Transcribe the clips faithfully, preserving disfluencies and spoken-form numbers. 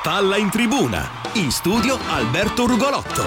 Palla in Tribuna. In studio Alberto Rugolotto.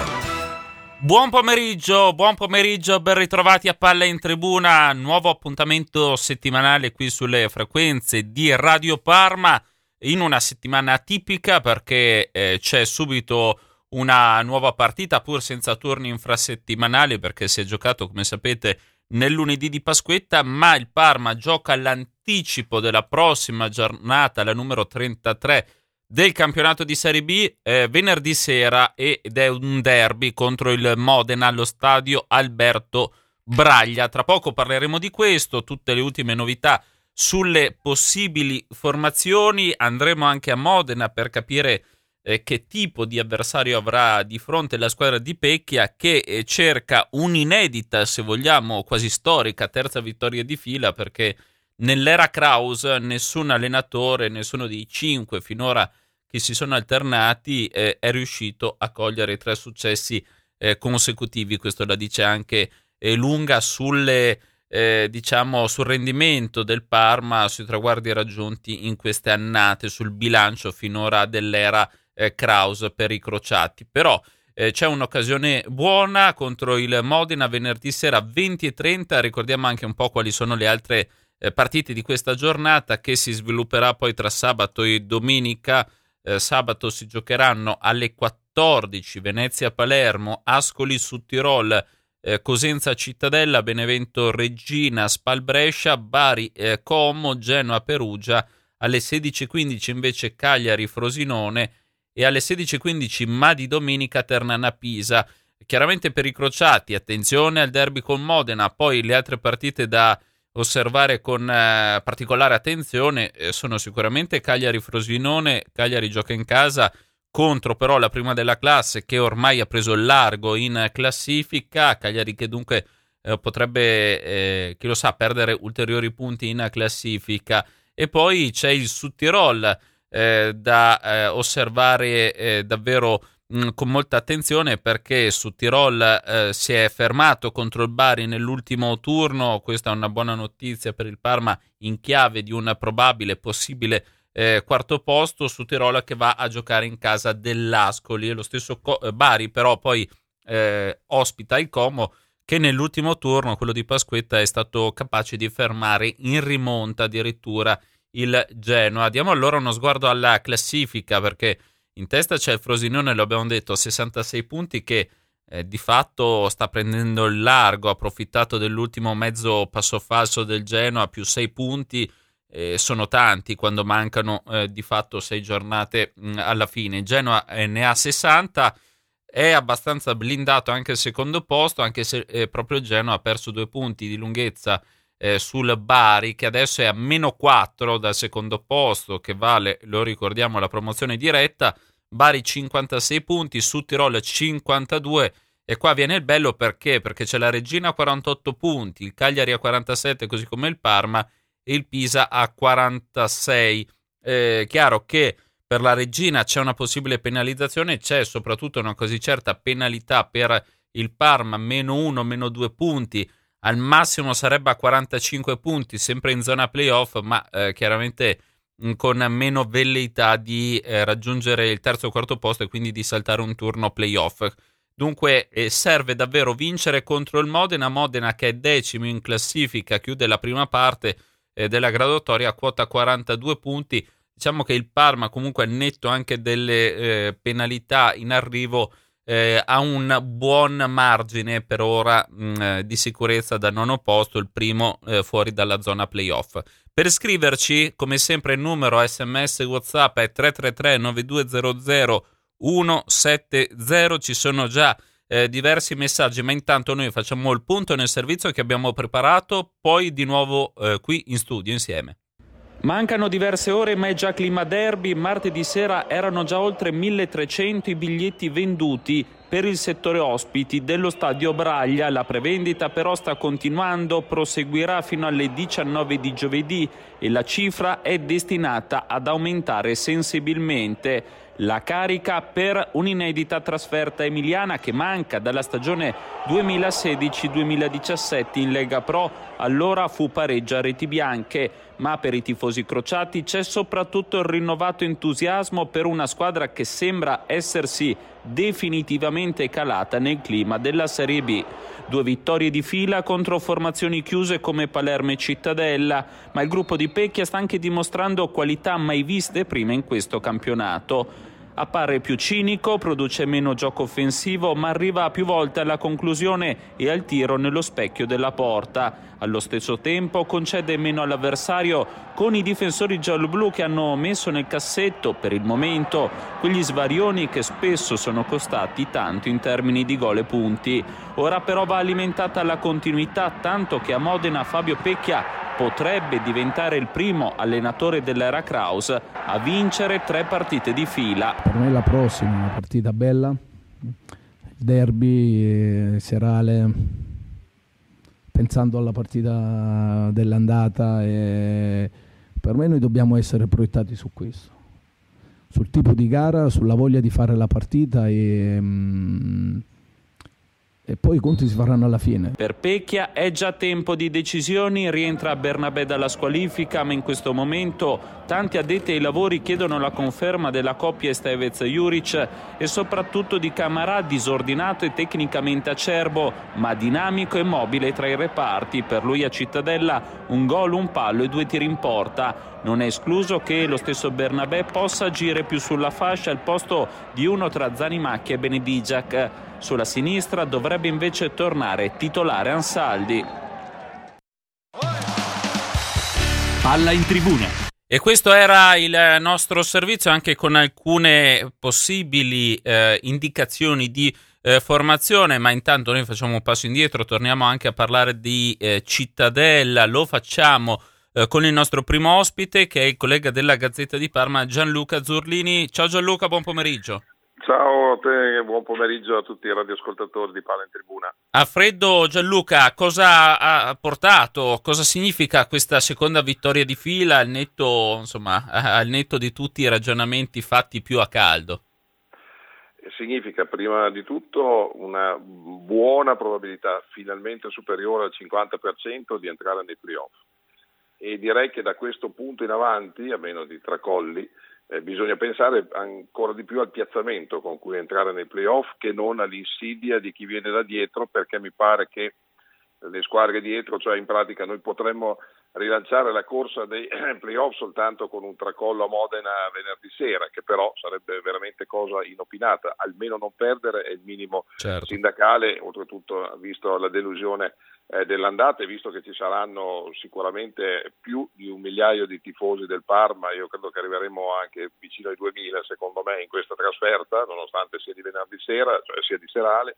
Buon pomeriggio, buon pomeriggio, ben ritrovati a Palla in Tribuna, nuovo appuntamento settimanale qui sulle frequenze di Radio Parma, in una settimana atipica perché eh, c'è subito una nuova partita pur senza turni infrasettimanali, perché si è giocato, come sapete, nel lunedì di Pasquetta, ma il Parma gioca l'anticipo della prossima giornata, la numero trentatré del campionato di Serie B, eh, venerdì sera, ed è un derby contro il Modena allo stadio Alberto Braglia. Tra poco parleremo di questo, tutte le ultime novità sulle possibili formazioni. Andremo anche a Modena per capire eh, che tipo di avversario avrà di fronte la squadra di Pecchia, che eh, cerca un'inedita, se vogliamo, quasi storica terza vittoria di fila, perché nell'era Kraus nessun allenatore, nessuno dei cinque finora che si sono alternati eh, è riuscito a cogliere tre successi eh, consecutivi. Questo la dice anche eh, lunga sulle, eh, diciamo, sul rendimento del Parma, sui traguardi raggiunti in queste annate, sul bilancio finora dell'era eh, Kraus per i crociati. Però eh, c'è un'occasione buona contro il Modena venerdì sera venti e trenta. Ricordiamo anche un po' quali sono le altre eh, partite di questa giornata, che si svilupperà poi tra sabato e domenica. Eh, sabato si giocheranno alle quattordici Venezia-Palermo, Ascoli-Sudtirol, eh, Cosenza-Cittadella, Benevento-Reggina, Spal-Brescia, Bari-Como, Genoa-Perugia. Alle sedici e quindici invece Cagliari-Frosinone e alle sedici e quindici, ma di domenica, Ternana-Pisa. Chiaramente per i crociati attenzione al derby con Modena, poi le altre partite da osservare con eh, particolare attenzione eh, sono sicuramente Cagliari-Frosinone. Cagliari gioca in casa contro però la prima della classe, che ormai ha preso il largo in classifica. Cagliari che dunque eh, potrebbe, eh, chi lo sa, perdere ulteriori punti in classifica. E poi c'è il Sudtirol eh, da eh, osservare eh, davvero con molta attenzione, perché Sudtirol eh, si è fermato contro il Bari nell'ultimo turno. Questa è una buona notizia per il Parma in chiave di un probabile possibile eh, quarto posto. Sudtirol che va a giocare in casa dell'Ascoli, e lo stesso Co- Bari però poi eh, ospita il Como, che nell'ultimo turno, quello di Pasquetta, è stato capace di fermare in rimonta addirittura il Genoa. Diamo allora uno sguardo alla classifica, perché in testa c'è il Frosinone, lo abbiamo detto, sessantasei punti, che eh, di fatto sta prendendo il largo, ha approfittato dell'ultimo mezzo passo falso del Genoa, più sei punti, eh, sono tanti quando mancano eh, di fatto sei giornate mh, alla fine. Il Genoa eh, ne ha sessanta, è abbastanza blindato anche il secondo posto, anche se eh, proprio il Genoa ha perso due punti di lunghezza eh, sul Bari, che adesso è a meno quattro dal secondo posto, che vale, lo ricordiamo, la promozione diretta. Bari cinquantasei punti, Sudtirol cinquantadue, e qua viene il bello, perché perché c'è la Reggina a quarantotto punti, il Cagliari a quarantasette, così come il Parma, e il Pisa a quarantasei. È chiaro che per la Reggina c'è una possibile penalizzazione, c'è soprattutto una così certa penalità per il Parma, meno uno, meno due punti, al massimo sarebbe a quarantacinque punti, sempre in zona playoff, ma eh, chiaramente con meno velleità di eh, raggiungere il terzo o quarto posto, e quindi di saltare un turno playoff. Dunque eh, serve davvero vincere contro il Modena, Modena che è decimo in classifica, chiude la prima parte eh, della graduatoria a quota quarantadue punti. Diciamo che il Parma, comunque, al netto anche delle eh, penalità in arrivo, eh, ha un buon margine per ora mh, di sicurezza da nono posto, il primo eh, fuori dalla zona playoff. Per scriverci, come sempre, il numero sms WhatsApp è tre tre tre nove due zero zero uno sette zero. Ci sono già eh, diversi messaggi, ma intanto noi facciamo il punto nel servizio che abbiamo preparato, poi di nuovo eh, qui in studio insieme. Mancano diverse ore, ma è già clima derby. Martedì sera erano già oltre milletrecento i biglietti venduti per il settore ospiti dello stadio Braglia. La prevendita però sta continuando, proseguirà fino alle diciannove di giovedì e la cifra è destinata ad aumentare sensibilmente. la carica per un'inedita trasferta emiliana che manca dalla stagione duemilasedici duemiladiciassette in Lega Pro. Allora fu pareggio a reti bianche, ma per i tifosi crociati c'è soprattutto il rinnovato entusiasmo per una squadra che sembra essersi definitivamente calata nel clima della Serie B. Due vittorie di fila contro formazioni chiuse come Palermo e Cittadella, ma il gruppo di Pecchia sta anche dimostrando qualità mai viste prima in questo campionato. Appare più cinico, produce meno gioco offensivo, ma arriva più volte alla conclusione e al tiro nello specchio della porta. Allo stesso tempo concede meno all'avversario, con i difensori gialloblu che hanno messo nel cassetto, per il momento, quegli svarioni che spesso sono costati tanto in termini di gol e punti. Ora però va alimentata la continuità, tanto che a Modena Fabio Pecchia potrebbe diventare il primo allenatore dell'era Kraus a vincere tre partite di fila. Per me la prossima è una partita bella, il derby eh, serale, pensando alla partita dell'andata, e per me noi dobbiamo essere proiettati su questo, sul tipo di gara, sulla voglia di fare la partita e... Mm, e poi i conti si faranno alla fine. Per Pecchia è già tempo di decisioni, rientra Bernabé dalla squalifica, ma in questo momento tanti addetti ai lavori chiedono la conferma della coppia Estevez-Juric e soprattutto di Camarà, disordinato e tecnicamente acerbo, ma dinamico e mobile tra i reparti. Per lui a Cittadella un gol, un palo e due tiri in porta. Non è escluso che lo stesso Bernabé possa agire più sulla fascia al posto di uno tra Zanimacchia e Benedigiac. Sulla sinistra dovrebbe invece tornare titolare Ansaldi. Palla in tribuna. E questo era il nostro servizio, anche con alcune possibili eh, indicazioni di eh, formazione, ma intanto noi facciamo un passo indietro, torniamo anche a parlare di eh, Cittadella, lo facciamo eh, con il nostro primo ospite che è il collega della Gazzetta di Parma, Gianluca Zurlini. Ciao Gianluca, buon pomeriggio. Ciao a te e buon pomeriggio a tutti i radioascoltatori di Palla in Tribuna. A freddo, Gianluca, cosa ha portato, cosa significa questa seconda vittoria di fila al netto, insomma, al netto di tutti i ragionamenti fatti più a caldo? Significa prima di tutto una buona probabilità, finalmente superiore al cinquanta per cento, di entrare nei playoff. E direi che da questo punto in avanti, a meno di tracolli, Eh, bisogna pensare ancora di più al piazzamento con cui entrare nei playoff che non all'insidia di chi viene da dietro, perché mi pare che le squadre dietro, cioè in pratica noi potremmo rilanciare la corsa dei playoff soltanto con un tracollo a Modena venerdì sera, che però sarebbe veramente cosa inopinata. Almeno non perdere è il minimo certo. sindacale, oltretutto visto la delusione eh, dell'andata e visto che ci saranno sicuramente più di un migliaio di tifosi del Parma. Io credo che arriveremo anche vicino ai duemila secondo me in questa trasferta, nonostante sia di venerdì sera, cioè sia di serale.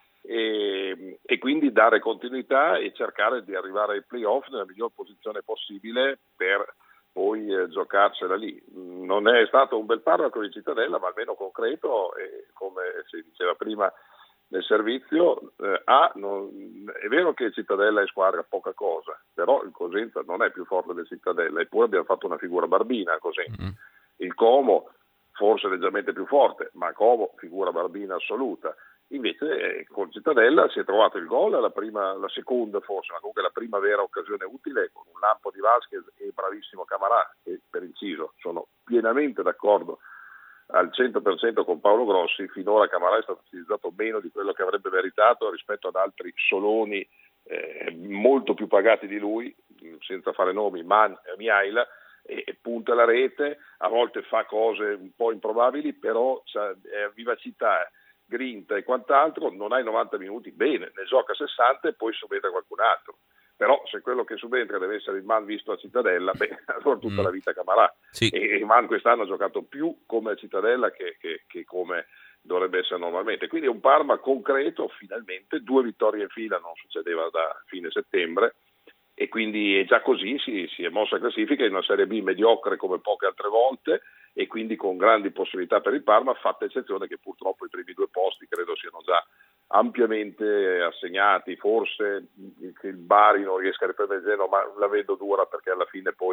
E, e quindi dare continuità e cercare di arrivare ai playoff nella miglior posizione possibile per poi eh, giocarsela lì. Non è stato un bel parco di Cittadella, ma almeno concreto, e come si diceva prima nel servizio, eh, A, non, è vero che Cittadella è squadra poca cosa, però il Cosenza non è più forte del Cittadella, eppure abbiamo fatto una figura barbina a Cosenza. Mm-hmm. Il Como forse leggermente più forte, ma Como figura barbina assoluta. Invece eh, con Cittadella si è trovato il gol, la, prima, la seconda forse, ma comunque la prima vera occasione utile, con un lampo di Vasquez e bravissimo Camarà, e per inciso sono pienamente d'accordo al cento per cento con Paolo Grossi. Finora Camarà è stato utilizzato meno di quello che avrebbe meritato rispetto ad altri soloni eh, molto più pagati di lui, senza fare nomi, Man e Miaila, e, e punta la rete, a volte fa cose un po' improbabili, però c'ha eh, vivacità, grinta e quant'altro. Non hai novanta minuti, bene, ne gioca sessanta e poi subentra qualcun altro. Però se quello che subentra deve essere il Man visto a Cittadella, beh, allora tutta mm. la vita Camarà. Sì. E il Man quest'anno ha giocato più come a Cittadella che, che, che come dovrebbe essere normalmente. Quindi è un Parma concreto, finalmente, due vittorie in fila, non succedeva da fine settembre, e quindi è già così, si, si è mossa a classifica in una Serie B mediocre come poche altre volte, e quindi con grandi possibilità per il Parma, fatta eccezione che purtroppo i primi due posti credo siano già ampiamente assegnati. Forse che il Bari non riesca a riprendere il Genoa, ma la vedo dura, perché alla fine poi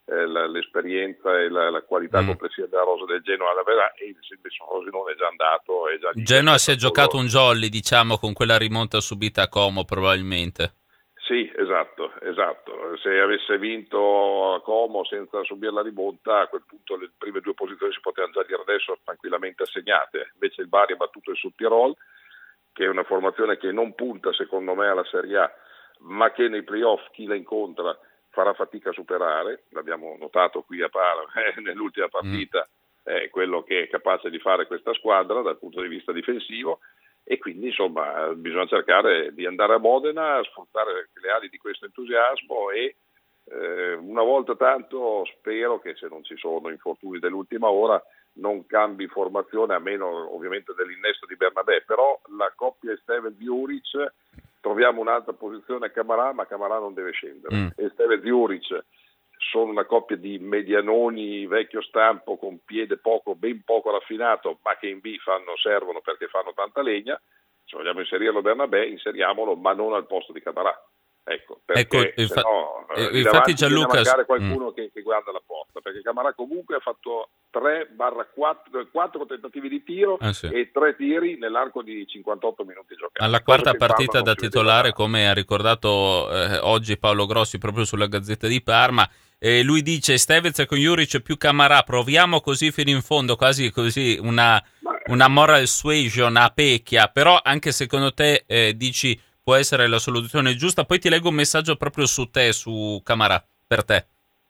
eh, la, l'esperienza e la, la qualità mm. complessiva della rosa del Genoa la verrà, e il Frosinone è già andato, è già lì. Genoa si è giocato un jolly, diciamo, con quella rimonta subita a Como probabilmente. Sì, esatto, esatto. Se avesse vinto a Como senza subire la rimonta, a quel punto le prime due posizioni si potevano già dire adesso tranquillamente assegnate. Invece il Bari ha battuto il Südtirol, che è una formazione che non punta secondo me alla Serie A, ma che nei playoff chi la incontra farà fatica a superare. L'abbiamo notato qui a Parma eh, nell'ultima partita, è quello che è capace di fare questa squadra dal punto di vista difensivo. E quindi insomma bisogna cercare di andare a Modena, sfruttare le ali di questo entusiasmo e eh, una volta tanto spero che, se non ci sono infortuni dell'ultima ora, non cambi formazione, a meno ovviamente dell'innesto di Bernabé. Però la coppia Esteve-Djuric, troviamo un'altra posizione a Camarà, ma Camarà non deve scendere. Mm. Esteve-Djuric sono una coppia di medianoni vecchio stampo con piede poco, ben poco raffinato, ma che in B fanno, servono perché fanno tanta legna. Se vogliamo inserirlo Bernabé, inseriamolo, ma non al posto di Camarà. Ecco, perché ecco, infa- no, eh, infatti Gianluca viene a mancare qualcuno mm. che, che guarda la porta, perché Camarà comunque ha fatto tre quattro tentativi di tiro ah, sì. e tre tiri nell'arco di cinquantotto minuti giocati. Alla quarta partita da titolare, come ha ricordato eh, oggi Paolo Grossi proprio sulla Gazzetta di Parma. Eh, lui dice: Stevez con Juric più Camarà, proviamo così fino in fondo, quasi così una, una moral suasion a pecchia. Però anche secondo te eh, dici può essere la soluzione giusta? Poi ti leggo un messaggio proprio su te, su Camarà, per te.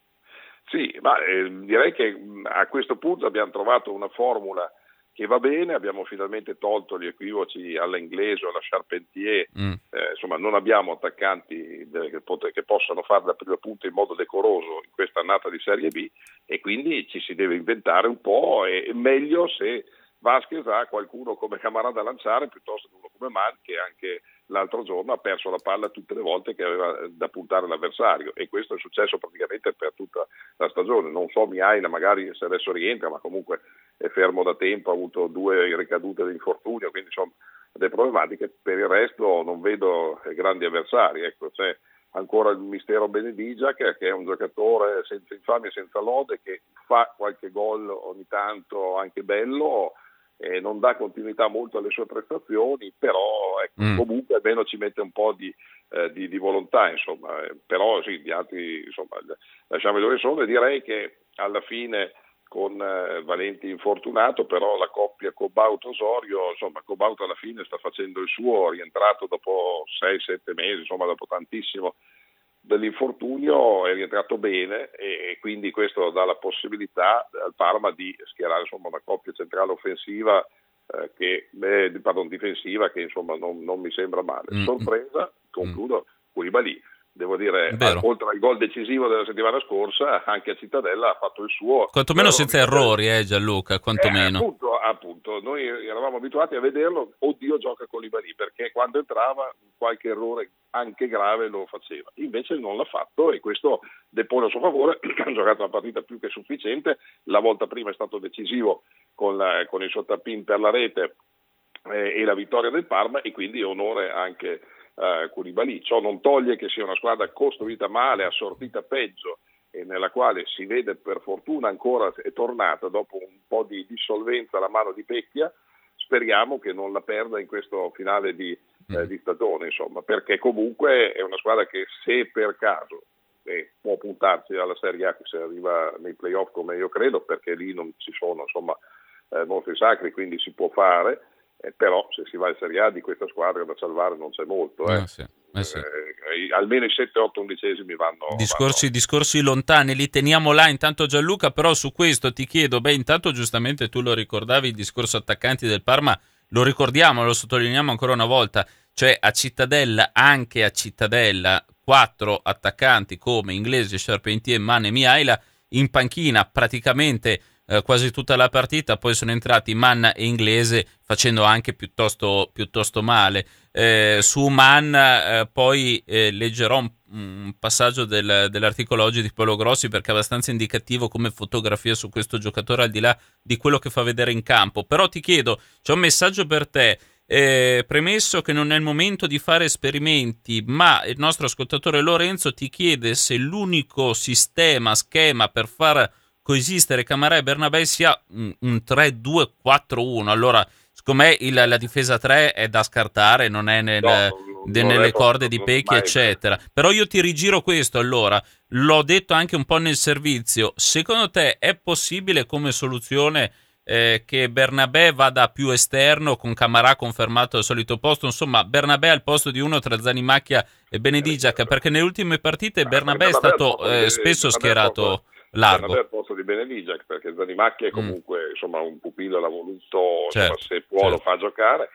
Sì, ma eh, direi che a questo punto abbiamo trovato una formula che va bene, abbiamo finalmente tolto gli equivoci all'Inglese o alla Charpentier, mm. eh, insomma non abbiamo attaccanti de- che, pot- che possano fare da prima punta in modo decoroso in questa annata di Serie B, e quindi ci si deve inventare un po', e meglio se Vasquez ha qualcuno come Camarà da lanciare piuttosto che uno come Mann, che anche l'altro giorno ha perso la palla tutte le volte che aveva da puntare l'avversario, e questo è successo praticamente per tutta la stagione. Non so Miaina magari se adesso rientra, ma comunque è fermo da tempo, ha avuto due ricadute di infortunio, quindi insomma delle problematiche. Per il resto non vedo grandi avversari. Ecco, c'è ancora il mistero Benedigia, che è un giocatore senza infamia e senza lode, che fa qualche gol ogni tanto anche bello, e non dà continuità molto alle sue prestazioni, però ecco, mm. comunque almeno ci mette un po' di, eh, di, di volontà, insomma. Eh, però sì, gli altri insomma lasciamo dove sono, e direi che alla fine con eh, Valenti infortunato, però la coppia Cobauto-Osorio, insomma Cobauto alla fine sta facendo il suo, rientrato dopo sei sette mesi, insomma dopo tantissimo dell'infortunio, è rientrato bene, e quindi questo dà la possibilità al Parma di schierare insomma una coppia centrale offensiva eh, che eh, pardon, difensiva che insomma non, non mi sembra male. Mm. Sorpresa, concludo, mm. Koulibaly. Devo dire, oltre al gol decisivo della settimana scorsa, anche a Cittadella ha fatto il suo. Quantomeno senza errori, eh Gianluca, quantomeno. Eh, appunto, appunto, noi eravamo abituati a vederlo, oddio gioca Koulibaly, perché quando entrava qualche errore anche grave lo faceva. Invece non l'ha fatto, e questo depone a suo favore. Ha giocato una partita più che sufficiente, la volta prima è stato decisivo con, la, con il suo tap-in per la rete eh, e la vittoria del Parma, e quindi onore anche Uh, Koulibaly. Ciò non toglie che sia una squadra costruita male, assortita peggio, e nella quale si vede per fortuna ancora è tornata dopo un po' di dissolvenza la mano di Pecchia. Speriamo che non la perda in questo finale di, mm. eh, di stagione, insomma, perché comunque è una squadra che, se per caso eh, può puntarsi alla Serie A, se arriva nei playoff come io credo, perché lì non ci sono insomma eh, mostri sacri, quindi si può fare. Eh, però se si va in Serie A di questa squadra da salvare non c'è molto, eh. Eh sì, eh sì. Eh, almeno i sette otto undicesimi vanno discorsi, vanno. discorsi lontani, li teniamo là. Intanto Gianluca, però su questo ti chiedo, beh intanto giustamente tu lo ricordavi, il discorso attaccanti del Parma, lo ricordiamo, lo sottolineiamo ancora una volta, cioè a Cittadella, anche a Cittadella, quattro attaccanti come Inglese, Charpentier, Mann e Miaila, in panchina praticamente Eh, quasi tutta la partita. Poi sono entrati Mann e Inglese facendo anche piuttosto, piuttosto male. Eh, su Mann eh, poi eh, leggerò un, un passaggio del, dell'articolo oggi di Paolo Grossi, perché è abbastanza indicativo come fotografia su questo giocatore, al di là di quello che fa vedere in campo. Però ti chiedo, c'è un messaggio per te. Eh, premesso che non è il momento di fare esperimenti, ma il nostro ascoltatore Lorenzo ti chiede se l'unico sistema, schema per far coesistere Camarà e Bernabé sia un, un tre due quattro uno. Allora, secondo me il, la difesa tre è da scartare, non è nel, no, de, non nelle è corde proprio, di Pecchi, eccetera. Però io ti rigiro questo, allora, l'ho detto anche un po' nel servizio, secondo te è possibile come soluzione eh, che Bernabé vada più esterno con Camarà confermato al solito posto, insomma Bernabé al posto di uno tra Zanimacchia e Benedigiac, perché nelle ultime partite Bernabé è stato eh, spesso schierato largo. Bernabé al posto di Benedigiac, perché Zanimacchia è comunque mm. insomma un pupillo, l'ha voluto, certo, insomma, se può certo. lo fa giocare,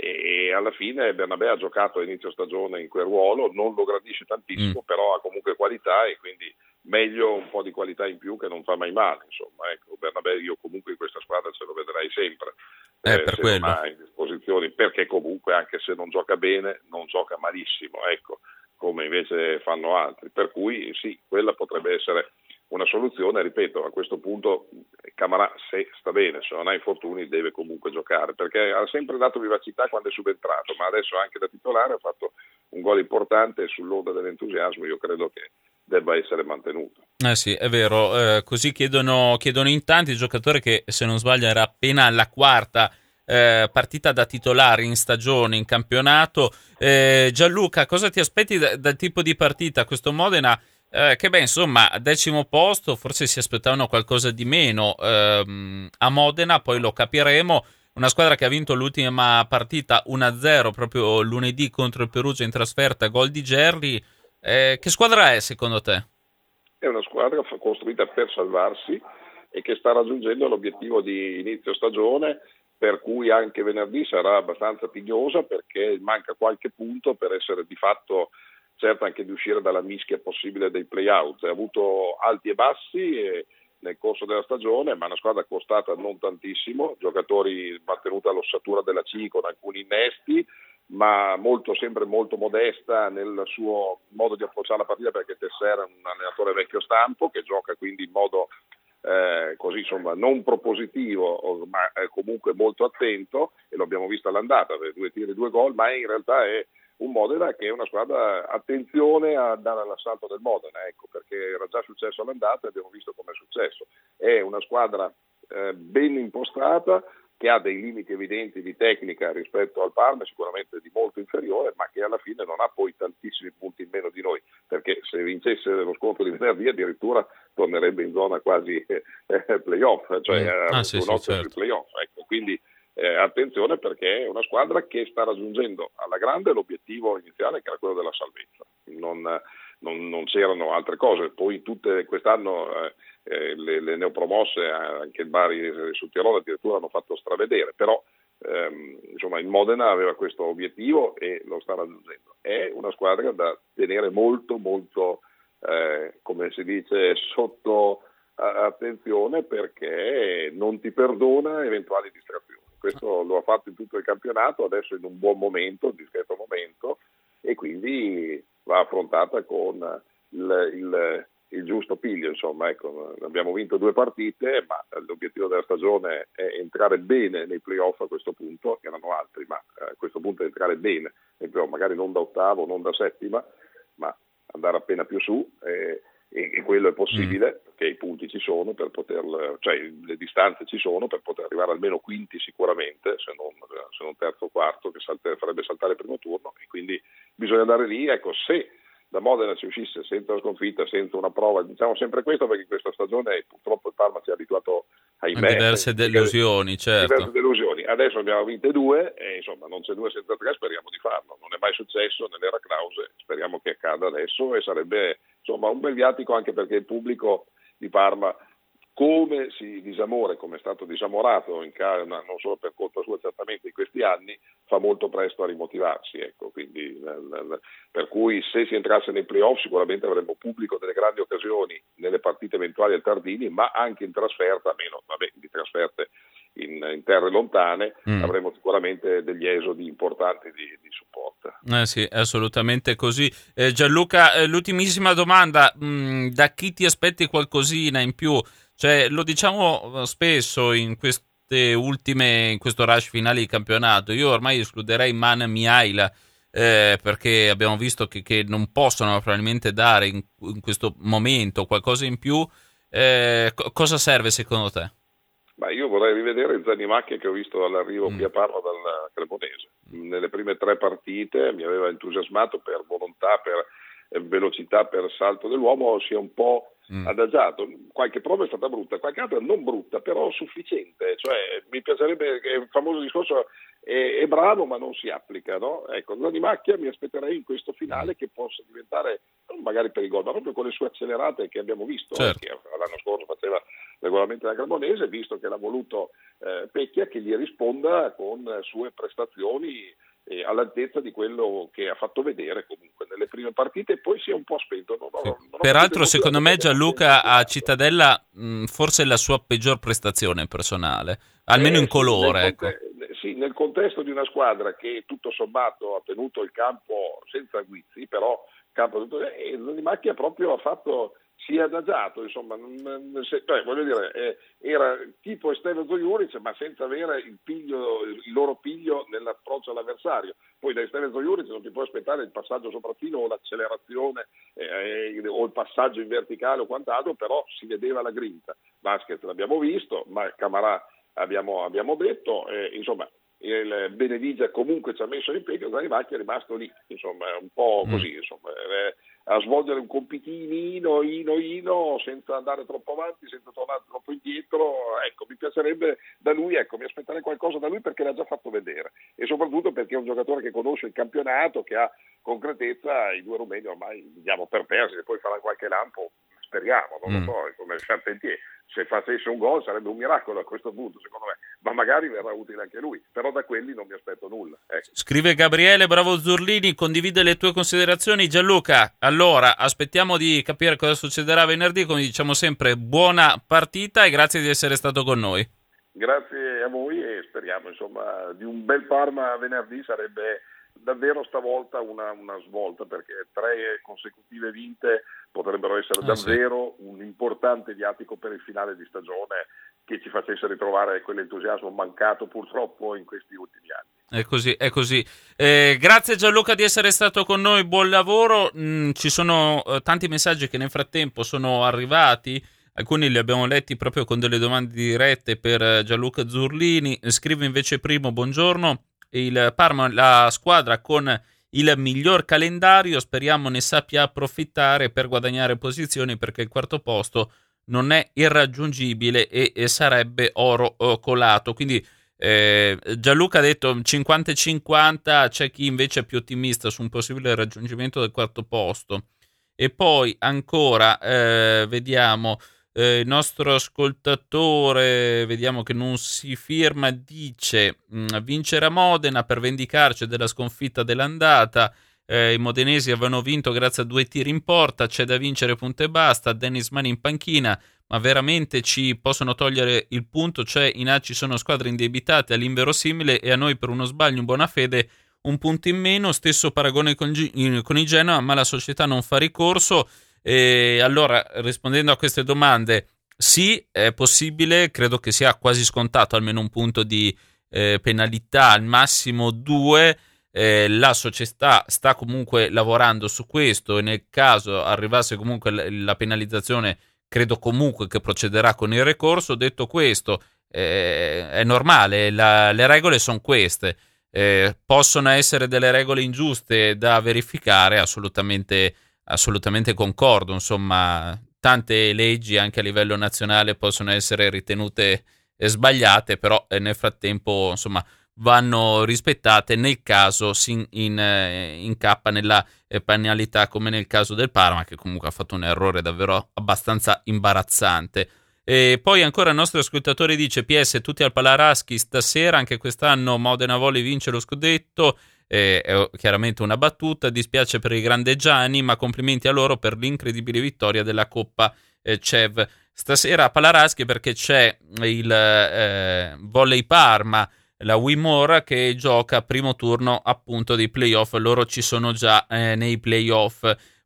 e alla fine Bernabé ha giocato a inizio stagione in quel ruolo, non lo gradisce tantissimo, mm. però ha comunque qualità, e quindi meglio un po' di qualità in più che non fa mai male, insomma, ecco. Bernabé io comunque in questa squadra ce lo vedrei sempre, eh, eh, per se quello. non ha in disposizione, perché comunque anche se non gioca bene non gioca malissimo, ecco, come invece fanno altri, per cui sì, quella potrebbe essere una soluzione. Ripeto, a questo punto Camarà, se sta bene, se non ha infortuni, deve comunque giocare, perché ha sempre dato vivacità quando è subentrato, ma adesso anche da titolare ha fatto un gol importante, e sull'onda dell'entusiasmo io credo che debba essere mantenuto. Eh sì, è vero, eh, così chiedono, chiedono in tanti, il giocatore che, se non sbaglio, era appena alla quarta eh, partita da titolare in stagione, in campionato. Eh, Gianluca, cosa ti aspetti da, dal tipo di partita? Questo Modena Eh, che beh, insomma, decimo posto, forse si aspettavano qualcosa di meno ehm, a Modena, poi lo capiremo. Una squadra che ha vinto l'ultima partita uno a zero proprio lunedì contro il Perugia in trasferta, gol di Gerli. Eh, che squadra è secondo te? È una squadra costruita per salvarsi e che sta raggiungendo l'obiettivo di inizio stagione, per cui anche venerdì sarà abbastanza pignosa, perché manca qualche punto per essere di fatto certo anche di uscire dalla mischia possibile dei play-out. Ha avuto alti e bassi e nel corso della stagione, ma una squadra costata non tantissimo, giocatori mantenuta l'ossatura della C con alcuni innesti, ma molto, sempre molto modesta nel suo modo di approcciare la partita, perché Tessera è un allenatore vecchio stampo che gioca quindi in modo eh, così insomma non propositivo, ma comunque molto attento, e lo abbiamo visto all'andata, due tiri, due gol, ma in realtà è un Modena che è una squadra, attenzione a dare all'assalto del Modena, ecco, perché era già successo all'andata e abbiamo visto come è successo. È una squadra eh, ben impostata, che ha dei limiti evidenti di tecnica rispetto al Parma, sicuramente di molto inferiore, ma che alla fine non ha poi tantissimi punti in meno di noi, perché se vincesse lo scontro di venerdì addirittura tornerebbe in zona quasi eh, playoff, cioè mm. ah, sì, un sì, certo. playoff, ecco, quindi Eh, attenzione, perché è una squadra che sta raggiungendo alla grande l'obiettivo iniziale, che era quello della salvezza. Non, non, non c'erano altre cose. Poi tutte quest'anno eh, eh, le, le neopromosse, anche il Bari e sul Tirolo addirittura hanno fatto stravedere, però ehm, insomma il Modena aveva questo obiettivo e lo sta raggiungendo. È una squadra da tenere molto molto eh, come si dice sotto attenzione, perché non ti perdona eventuali distrazioni. Questo lo ha fatto in tutto il campionato, adesso in un buon momento, un discreto momento, e quindi va affrontata con il, il, il giusto piglio, insomma, ecco, abbiamo vinto due partite, ma l'obiettivo della stagione è entrare bene nei playoff a questo punto, che erano altri, ma a questo punto è entrare bene nei playoff, magari non da ottavo, non da settima, ma andare appena più su, eh, e, e quello è possibile, mm. perché i punti ci sono per poter, cioè le distanze ci sono per poter arrivare almeno quinti sicuramente, se non, se non terzo o quarto, che salte, farebbe saltare il primo turno, e quindi bisogna andare lì. Ecco, se da Modena si uscisse senza una sconfitta, senza una prova, diciamo sempre questo, perché questa stagione purtroppo il Parma ci ha abituato ai a diverse delusioni, certo. diverse delusioni. Adesso abbiamo vinte due e insomma non c'è due senza tre, speriamo di farlo. Non è mai successo nell'era Krause, speriamo che accada adesso, e sarebbe insomma un bel viatico, anche perché il pubblico di Parma, come si disamora, come è stato disamorato in ca- non solo per colpa sua certamente in questi anni, fa molto presto a rimotivarsi, ecco, quindi per cui se si entrasse nei playoff sicuramente avremmo pubblico delle grandi occasioni nelle partite eventuali al Tardini, ma anche in trasferta, meno vabbè, di trasferte in, in terre lontane, mm. avremo sicuramente degli esodi importanti di, di supporto. Eh sì, è assolutamente così. Eh, Gianluca, eh, l'ultimissima domanda, mh, da chi ti aspetti qualcosina in più? Cioè, lo diciamo spesso in questo queste ultime, in questo rush finale di campionato. Io ormai escluderei Man Mihaila, eh, perché abbiamo visto che, che non possono probabilmente dare in, in questo momento qualcosa in più. Eh, co- cosa serve secondo te? Ma io vorrei rivedere Zanimacchia, che ho visto all'arrivo mm. qui a Parma dal Cremonese. Nelle prime tre partite mi aveva entusiasmato per volontà, per eh, velocità, per salto dell'uomo, si è un po' mm. adagiato. Qualche prova è stata brutta, qualche altra non brutta, però sufficiente. Cioè, mi piacerebbe, che il famoso discorso è, è bravo ma non si applica, no? Ecco, Zanimacchia mi aspetterei in questo finale che possa diventare, magari per il gol, ma proprio con le sue accelerate che abbiamo visto, certo. eh, che l'anno scorso faceva regolarmente la Cremonese, visto che l'ha voluto eh, Pecchia, che gli risponda con sue prestazioni eh, all'altezza di quello che ha fatto vedere comunque nelle prime partite, e poi si è un po' spento. Non ho, sì. non ho Peraltro secondo me Gianluca a Cittadella mh, forse è la sua peggior prestazione personale, almeno eh, in colore. Sì, ecco. Conte- sì, nel contesto di una squadra che tutto sommato ha tenuto il campo senza guizzi, però campo tutto, e Zanimacchia proprio ha fatto, si è adagiato, insomma, non, se, cioè, voglio dire, eh, era tipo Estevezzo Juric, ma senza avere il piglio, il loro piglio nell'approccio all'avversario. Poi da Estevezzo Juric non ti puoi aspettare il passaggio sopraffino o l'accelerazione eh, o il passaggio in verticale o quant'altro, però si vedeva la grinta. Basket l'abbiamo visto, ma Camarà abbiamo, abbiamo detto, eh, insomma, il Benevigia comunque ci ha messo l'impegno, Zanimacchia è rimasto lì, insomma, un po' così, insomma, eh, a svolgere un compitino, ino, ino, senza andare troppo avanti, senza tornare troppo indietro. Ecco, mi piacerebbe da lui, ecco, mi aspetterei qualcosa da lui, perché l'ha già fatto vedere, e soprattutto perché è un giocatore che conosce il campionato, che ha concretezza. I due rumeni ormai li diamo per persi, e poi farà qualche lampo, speriamo, non lo so, come Charpentier. Se facesse un gol sarebbe un miracolo a questo punto, secondo me, ma magari verrà utile anche lui, però da quelli non mi aspetto nulla. Ecco. Scrive Gabriele Bravo Zurlini, condivide le tue considerazioni. Gianluca, allora aspettiamo di capire cosa succederà venerdì, come diciamo sempre, buona partita e grazie di essere stato con noi. Grazie a voi e speriamo, insomma, di un bel Parma venerdì. Sarebbe davvero stavolta una, una svolta, perché tre consecutive vinte potrebbero essere ah, davvero sì. un importante viatico per il finale di stagione, che ci facesse ritrovare quell'entusiasmo mancato purtroppo in questi ultimi anni. È così, è così. Eh, grazie Gianluca di essere stato con noi, buon lavoro. Mm, ci sono eh, tanti messaggi che nel frattempo sono arrivati, alcuni li abbiamo letti proprio con delle domande dirette per eh, Gianluca Zurlini. Scrive invece Primo, buongiorno, il Parma, la squadra con il miglior calendario, speriamo ne sappia approfittare per guadagnare posizioni, perché il quarto posto non è irraggiungibile e, e sarebbe oro oh, colato. Quindi eh, Gianluca ha detto cinquanta e cinquanta, c'è chi invece è più ottimista su un possibile raggiungimento del quarto posto. E poi ancora eh, vediamo eh, il nostro ascoltatore, vediamo che non si firma, dice mh, vincere a Modena per vendicarci della sconfitta dell'andata. Eh, I modenesi avevano vinto grazie a due tiri in porta, c'è da vincere, punto e basta. Dennis Mani in panchina, ma veramente ci possono togliere il punto? Cioè in A ci sono squadre indebitate all'inverosimile e a noi per uno sbaglio in buona fede un punto in meno. Stesso paragone con, G- con il Genoa, ma la società non fa ricorso. E allora, rispondendo a queste domande, sì, è possibile, credo che sia quasi scontato almeno un punto di eh, penalità, al massimo due. Eh, la società sta comunque lavorando su questo e nel caso arrivasse comunque la, la penalizzazione, credo comunque che procederà con il ricorso. Detto questo, eh, è normale, la, le regole sono queste. Eh, possono essere delle regole ingiuste da verificare, assolutamente, assolutamente concordo. Insomma, tante leggi anche a livello nazionale possono essere ritenute eh, sbagliate, però eh, nel frattempo, insomma, vanno rispettate. Nel caso si in, in, eh, incappa nella eh, penalità, come nel caso del Parma, che comunque ha fatto un errore davvero abbastanza imbarazzante. E poi ancora il nostro ascoltatore dice: P S tutti al Palaraschi stasera, anche quest'anno Modena Volley vince lo scudetto. Eh, è chiaramente una battuta, dispiace per i grandeggiani, ma complimenti a loro per l'incredibile vittoria della Coppa eh, C E V stasera a Palaraschi, perché c'è il eh, Volley Parma, la Wimora, che gioca primo turno appunto dei playoff. Loro ci sono già eh, nei playoff.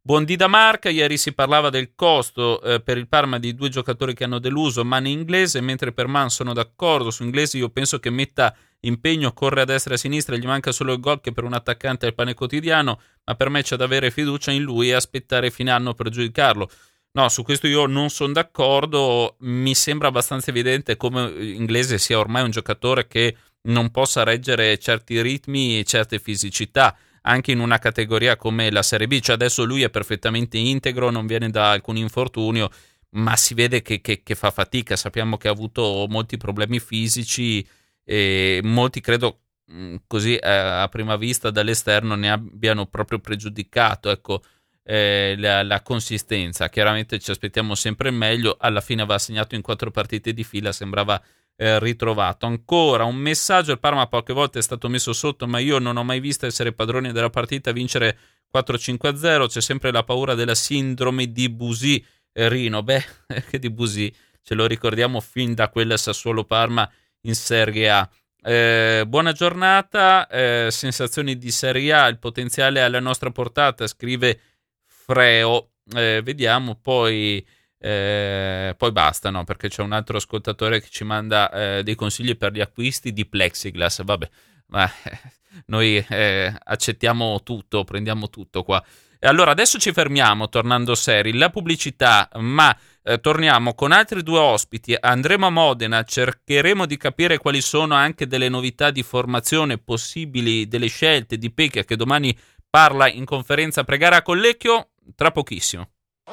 Buon di Damarca, ieri si parlava del costo eh, per il Parma di due giocatori che hanno deluso, Mane e Inglese, mentre per Man sono d'accordo. Su Inglese io penso che metta impegno, corre a destra e a sinistra, gli manca solo il gol che per un attaccante è il pane quotidiano, ma per me c'è da avere fiducia in lui e aspettare fine anno per giudicarlo. No, su questo io non sono d'accordo, mi sembra abbastanza evidente come Inglese sia ormai un giocatore che non possa reggere certi ritmi e certe fisicità, anche in una categoria come la Serie B. Cioè adesso lui è perfettamente integro, non viene da alcun infortunio, ma si vede che, che, che fa fatica. Sappiamo che ha avuto molti problemi fisici e molti, credo, così eh, a prima vista dall'esterno, ne abbiano proprio pregiudicato, ecco, eh, la, la consistenza. Chiaramente ci aspettiamo sempre il meglio, alla fine aveva segnato in quattro partite di fila, sembrava eh, ritrovato. Ancora un messaggio: il Parma qualche volta è stato messo sotto, ma io non ho mai visto essere padroni della partita, vincere quattro cinque a zero, c'è sempre la paura della sindrome di Busì. eh, Rino, beh, che di Busì ce lo ricordiamo fin da quel Sassuolo-Parma in Serie A. Eh, buona giornata, eh, sensazioni di Serie A, il potenziale è alla nostra portata, scrive Freo. Eh, vediamo poi eh, poi basta, no? Perché c'è un altro ascoltatore che ci manda eh, dei consigli per gli acquisti di plexiglass. Vabbè, ma eh, noi eh, accettiamo tutto, prendiamo tutto qua. E allora adesso ci fermiamo, tornando seri, la pubblicità, ma eh, torniamo con altri due ospiti. Andremo a Modena, cercheremo di capire quali sono anche delle novità di formazione possibili, delle scelte di Pecchia, che domani parla in conferenza pre-gara a Collecchio, tra pochissimo.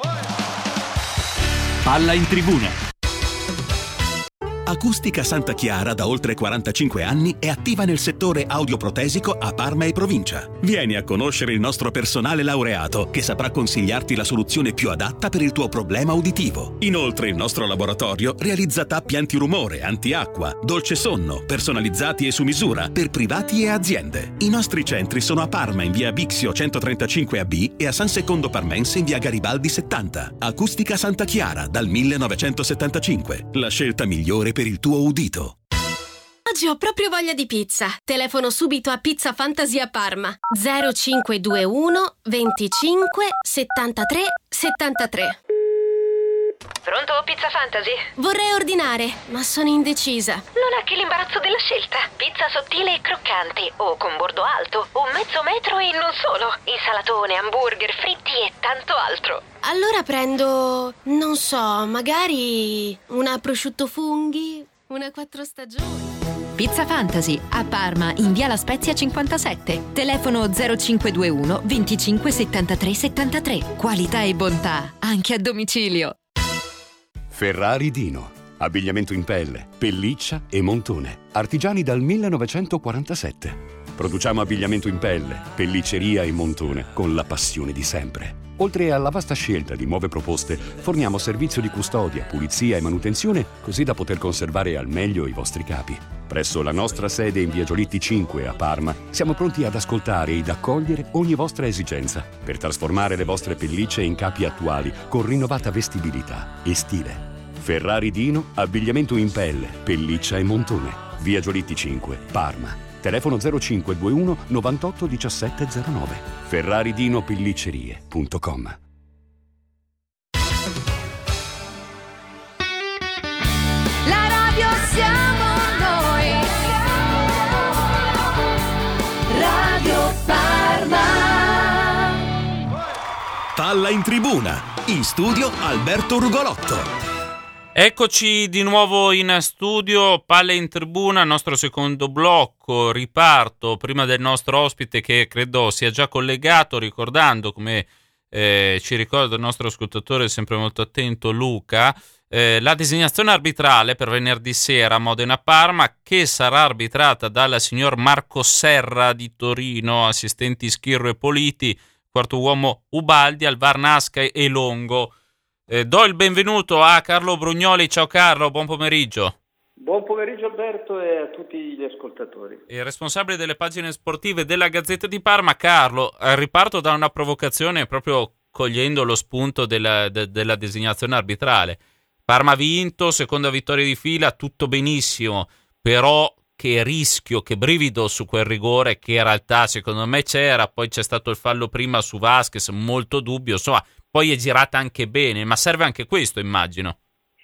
Palla in tribuna. Acustica Santa Chiara da oltre quarantacinque anni è attiva nel settore audioprotesico a Parma e provincia. Vieni a conoscere il nostro personale laureato che saprà consigliarti la soluzione più adatta per il tuo problema uditivo. Inoltre il nostro laboratorio realizza tappi antirumore, antiacqua, dolce sonno, personalizzati e su misura per privati e aziende. I nostri centri sono a Parma in via Bixio centotrentacinque A B e a San Secondo Parmense in via Garibaldi settanta. Acustica Santa Chiara dal millenovecentosettantacinque. La scelta migliore per il tuo udito. Oggi ho proprio voglia di pizza. Telefono subito a Pizza Fantasy a Parma. zero cinque due uno venticinque settantatré settantatré. Pronto, Pizza Fantasy? Vorrei ordinare, ma sono indecisa. Non ha che l'imbarazzo della scelta. Pizza sottile e croccante, o con bordo alto, o mezzo metro e non solo. Insalatone, hamburger, fritti e tanto altro. Allora prendo, non so, magari una prosciutto funghi, una quattro stagioni. Pizza Fantasy a Parma in via La Spezia cinquantasette. Telefono zero cinque due uno venticinque settantatré settantatré. Qualità e bontà anche a domicilio. Ferrari Dino. Abbigliamento in pelle, pelliccia e montone. Artigiani dal millenovecentoquarantasette. Produciamo abbigliamento in pelle, pellicceria e montone con la passione di sempre. Oltre alla vasta scelta di nuove proposte, forniamo servizio di custodia, pulizia e manutenzione, così da poter conservare al meglio i vostri capi. Presso la nostra sede in via Giolitti cinque a Parma, siamo pronti ad ascoltare ed accogliere ogni vostra esigenza per trasformare le vostre pellicce in capi attuali con rinnovata vestibilità e stile. Ferrari Dino, abbigliamento in pelle, pelliccia e montone. Via Giolitti cinque, Parma. Telefono zero cinque due uno novantotto diciassette zero nove. ferraridino pelliccerie punto com. La radio siamo noi. Radio Parma. Palla in tribuna. In studio Alberto Rugolotto. Eccoci di nuovo in studio, Palle in tribuna, nostro secondo blocco, riparto prima del nostro ospite che credo sia già collegato, ricordando, come eh, ci ricorda il nostro ascoltatore sempre molto attento Luca, eh, la designazione arbitrale per venerdì sera a Modena-Parma, che sarà arbitrata dal signor Marco Serra di Torino, assistenti Schirro e Politi, quarto uomo Ubaldi, al V A R Nasca e Longo. Eh, do il benvenuto a Carlo Brugnoli. Ciao Carlo, buon pomeriggio. Buon pomeriggio Alberto e a tutti gli ascoltatori. Il responsabile delle pagine sportive della Gazzetta di Parma. Carlo, riparto da una provocazione proprio cogliendo lo spunto della, de, della designazione arbitrale. Parma ha vinto, seconda vittoria di fila, tutto benissimo, però che rischio, che brivido su quel rigore che in realtà secondo me c'era, poi c'è stato il fallo prima su Vasquez, molto dubbio, insomma, poi è girata anche bene, ma serve anche questo, immagino.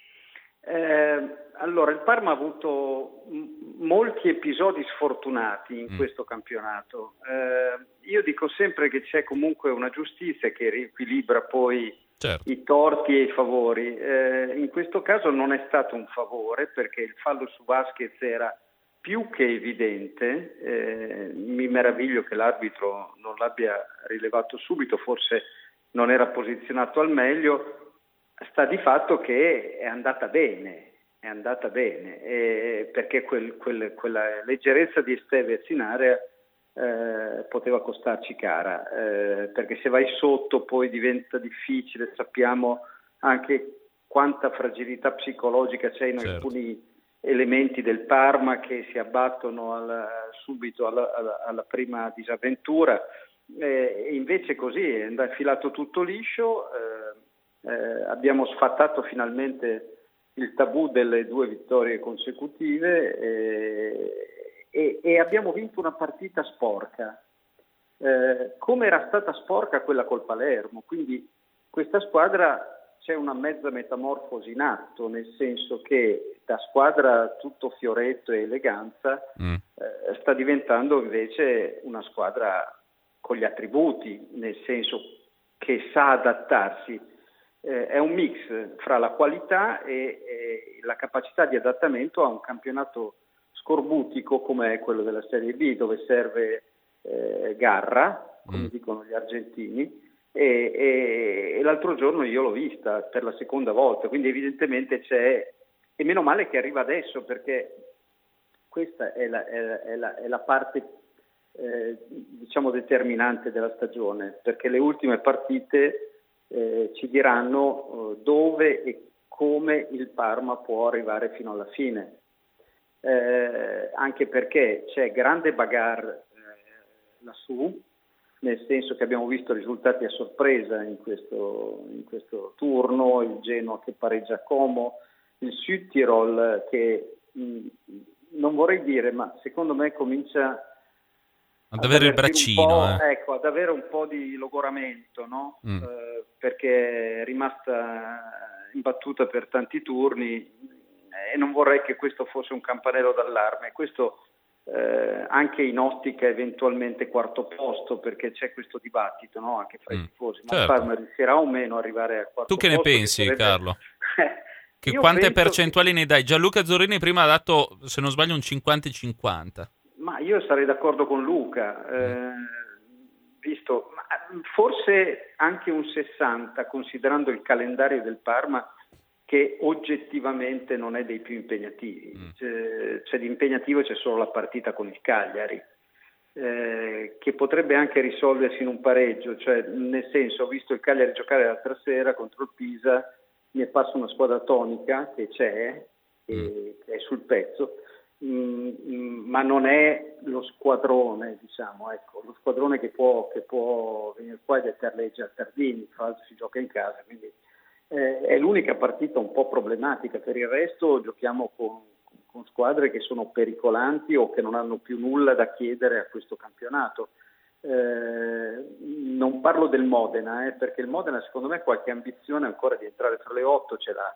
Eh, allora, il Parma ha avuto m- molti episodi sfortunati in mm. questo campionato. Eh, io dico sempre che c'è comunque una giustizia che riequilibra poi certo. i torti e i favori. Eh, in questo caso non è stato un favore, perché il fallo su Vasquez era più che evidente. Eh, mi meraviglio che l'arbitro non l'abbia rilevato subito, forse non era posizionato al meglio. Sta di fatto che è andata bene, è andata bene, eh, perché quel, quel, quella leggerezza di Estevez in area eh, poteva costarci cara, eh, perché se vai sotto poi diventa difficile, sappiamo anche quanta fragilità psicologica c'è in certo. alcuni elementi del Parma che si abbattono alla, subito alla, alla, alla prima disavventura, eh, e invece così è infilato tutto liscio. eh, Eh, abbiamo sfatato finalmente il tabù delle due vittorie consecutive eh, e, e abbiamo vinto una partita sporca, eh, come era stata sporca quella col Palermo, quindi questa squadra c'è una mezza metamorfosi in atto, nel senso che da squadra tutto fioretto e eleganza mm. eh, sta diventando invece una squadra con gli attributi, nel senso che sa adattarsi. Eh, è un mix fra la qualità e, e la capacità di adattamento a un campionato scorbutico come è quello della Serie B, dove serve eh, garra, come mm. dicono gli argentini, e, e, e l'altro giorno io l'ho vista per la seconda volta, quindi evidentemente c'è, e meno male che arriva adesso, perché questa è la, è la, è la, è la parte eh, diciamo determinante della stagione, perché le ultime partite Eh, ci diranno eh, dove e come il Parma può arrivare fino alla fine, eh, anche perché c'è grande bagarre eh, lassù, nel senso che abbiamo visto risultati a sorpresa in questo, in questo turno, il Genoa che pareggia a Como, il Südtirol che mh, non vorrei dire, ma secondo me comincia ad avere il braccino, eh. ecco, ad avere un po' di logoramento, no? Mm. Eh, perché è rimasta imbattuta per tanti turni e non vorrei che questo fosse un campanello d'allarme. Questo eh, anche in ottica eventualmente quarto posto, perché c'è questo dibattito, no? Anche fra mm. i tifosi. Ma certo. Parma riuscirà o meno a arrivare al quarto posto? Tu che ne pensi, che sarebbe... Carlo? Che Io quante penso... percentuali ne dai? Gianluca Zorrini prima ha dato, se non sbaglio, un cinquanta cinquanta. Ma io sarei d'accordo con Luca, eh, visto ma forse anche un sessanta, considerando il calendario del Parma, che oggettivamente non è dei più impegnativi. Mm. C'è, c'è di impegnativo, c'è solo la partita con il Cagliari, eh, che potrebbe anche risolversi in un pareggio, cioè nel senso, ho visto il Cagliari giocare l'altra sera contro il Pisa, mi è parsa una squadra tonica che c'è, mm. e, che è sul pezzo. Mm, ma non è lo squadrone, diciamo, ecco, lo squadrone che può, che può venire qua ed etterleggia a Tardini, tra l'altro si gioca in casa, quindi eh, è l'unica partita un po' problematica. Per il resto giochiamo con, con squadre che sono pericolanti o che non hanno più nulla da chiedere a questo campionato. Eh, non parlo del Modena, eh, perché il Modena secondo me qualche ambizione ancora di entrare tra le otto ce l'ha.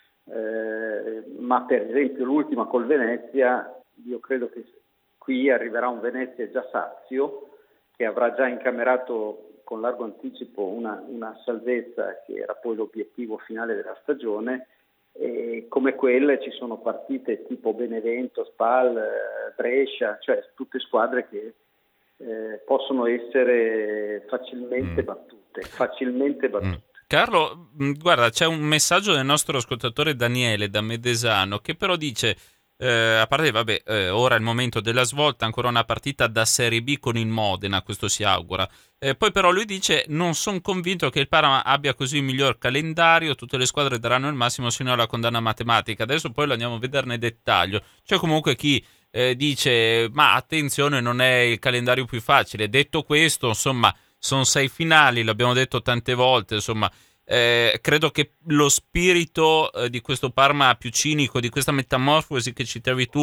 Eh, ma per esempio l'ultima col Venezia, io credo che qui arriverà un Venezia già sazio, che avrà già incamerato con largo anticipo una, una salvezza che era poi l'obiettivo finale della stagione, e come quelle ci sono partite tipo Benevento, Spal, Brescia, cioè tutte squadre che eh, possono essere facilmente battute, facilmente battute. Mm. Carlo, guarda, c'è un messaggio del nostro ascoltatore Daniele da Medesano che però dice, eh, a parte, vabbè, eh, ora è il momento della svolta, ancora una partita da Serie B con il Modena, questo si augura. Eh, poi però lui dice, non sono convinto che il Parma abbia così il miglior calendario, tutte le squadre daranno il massimo sino alla condanna matematica. Adesso poi lo andiamo a vedere nel dettaglio. C'è comunque chi eh, dice, ma attenzione, non è il calendario più facile. Detto questo, insomma... Sono sei finali, l'abbiamo detto tante volte, insomma, eh, credo che lo spirito eh, di questo Parma più cinico, di questa metamorfosi che citavi tu,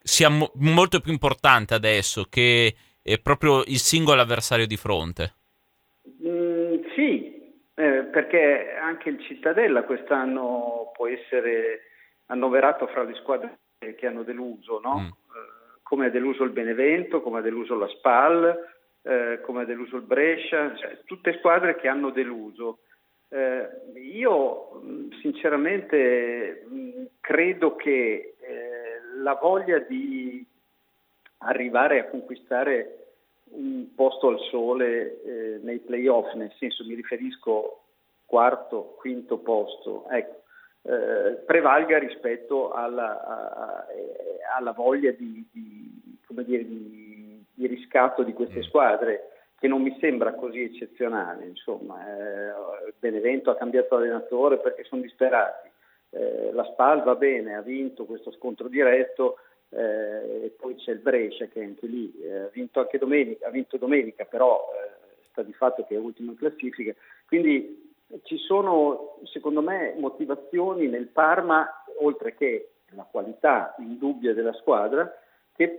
sia mo- molto più importante adesso che è proprio il singolo avversario di fronte. Mm, sì, eh, perché anche il Cittadella quest'anno può essere annoverato fra le squadre che hanno deluso, no? Mm. Eh, come ha deluso il Benevento, come ha deluso la Spal, eh, come ha deluso il Brescia, cioè, tutte squadre che hanno deluso. Eh, io sinceramente mh, credo che eh, la voglia di arrivare a conquistare un posto al sole eh, nei playoff, nel senso mi riferisco quarto, quinto posto, ecco, eh, prevalga rispetto alla, a, a, alla voglia di, di, come dire, di, di riscatto di queste squadre, che non mi sembra così eccezionale. Insomma, eh, Benevento ha cambiato allenatore perché sono disperati, eh, la Spal va bene, ha vinto questo scontro diretto, eh, e poi c'è il Brescia che anche lì eh, ha vinto anche domenica, ha vinto domenica, però eh, sta di fatto che è ultimo in classifica. Quindi ci sono, secondo me, motivazioni nel Parma, oltre che la qualità indubbia della squadra, che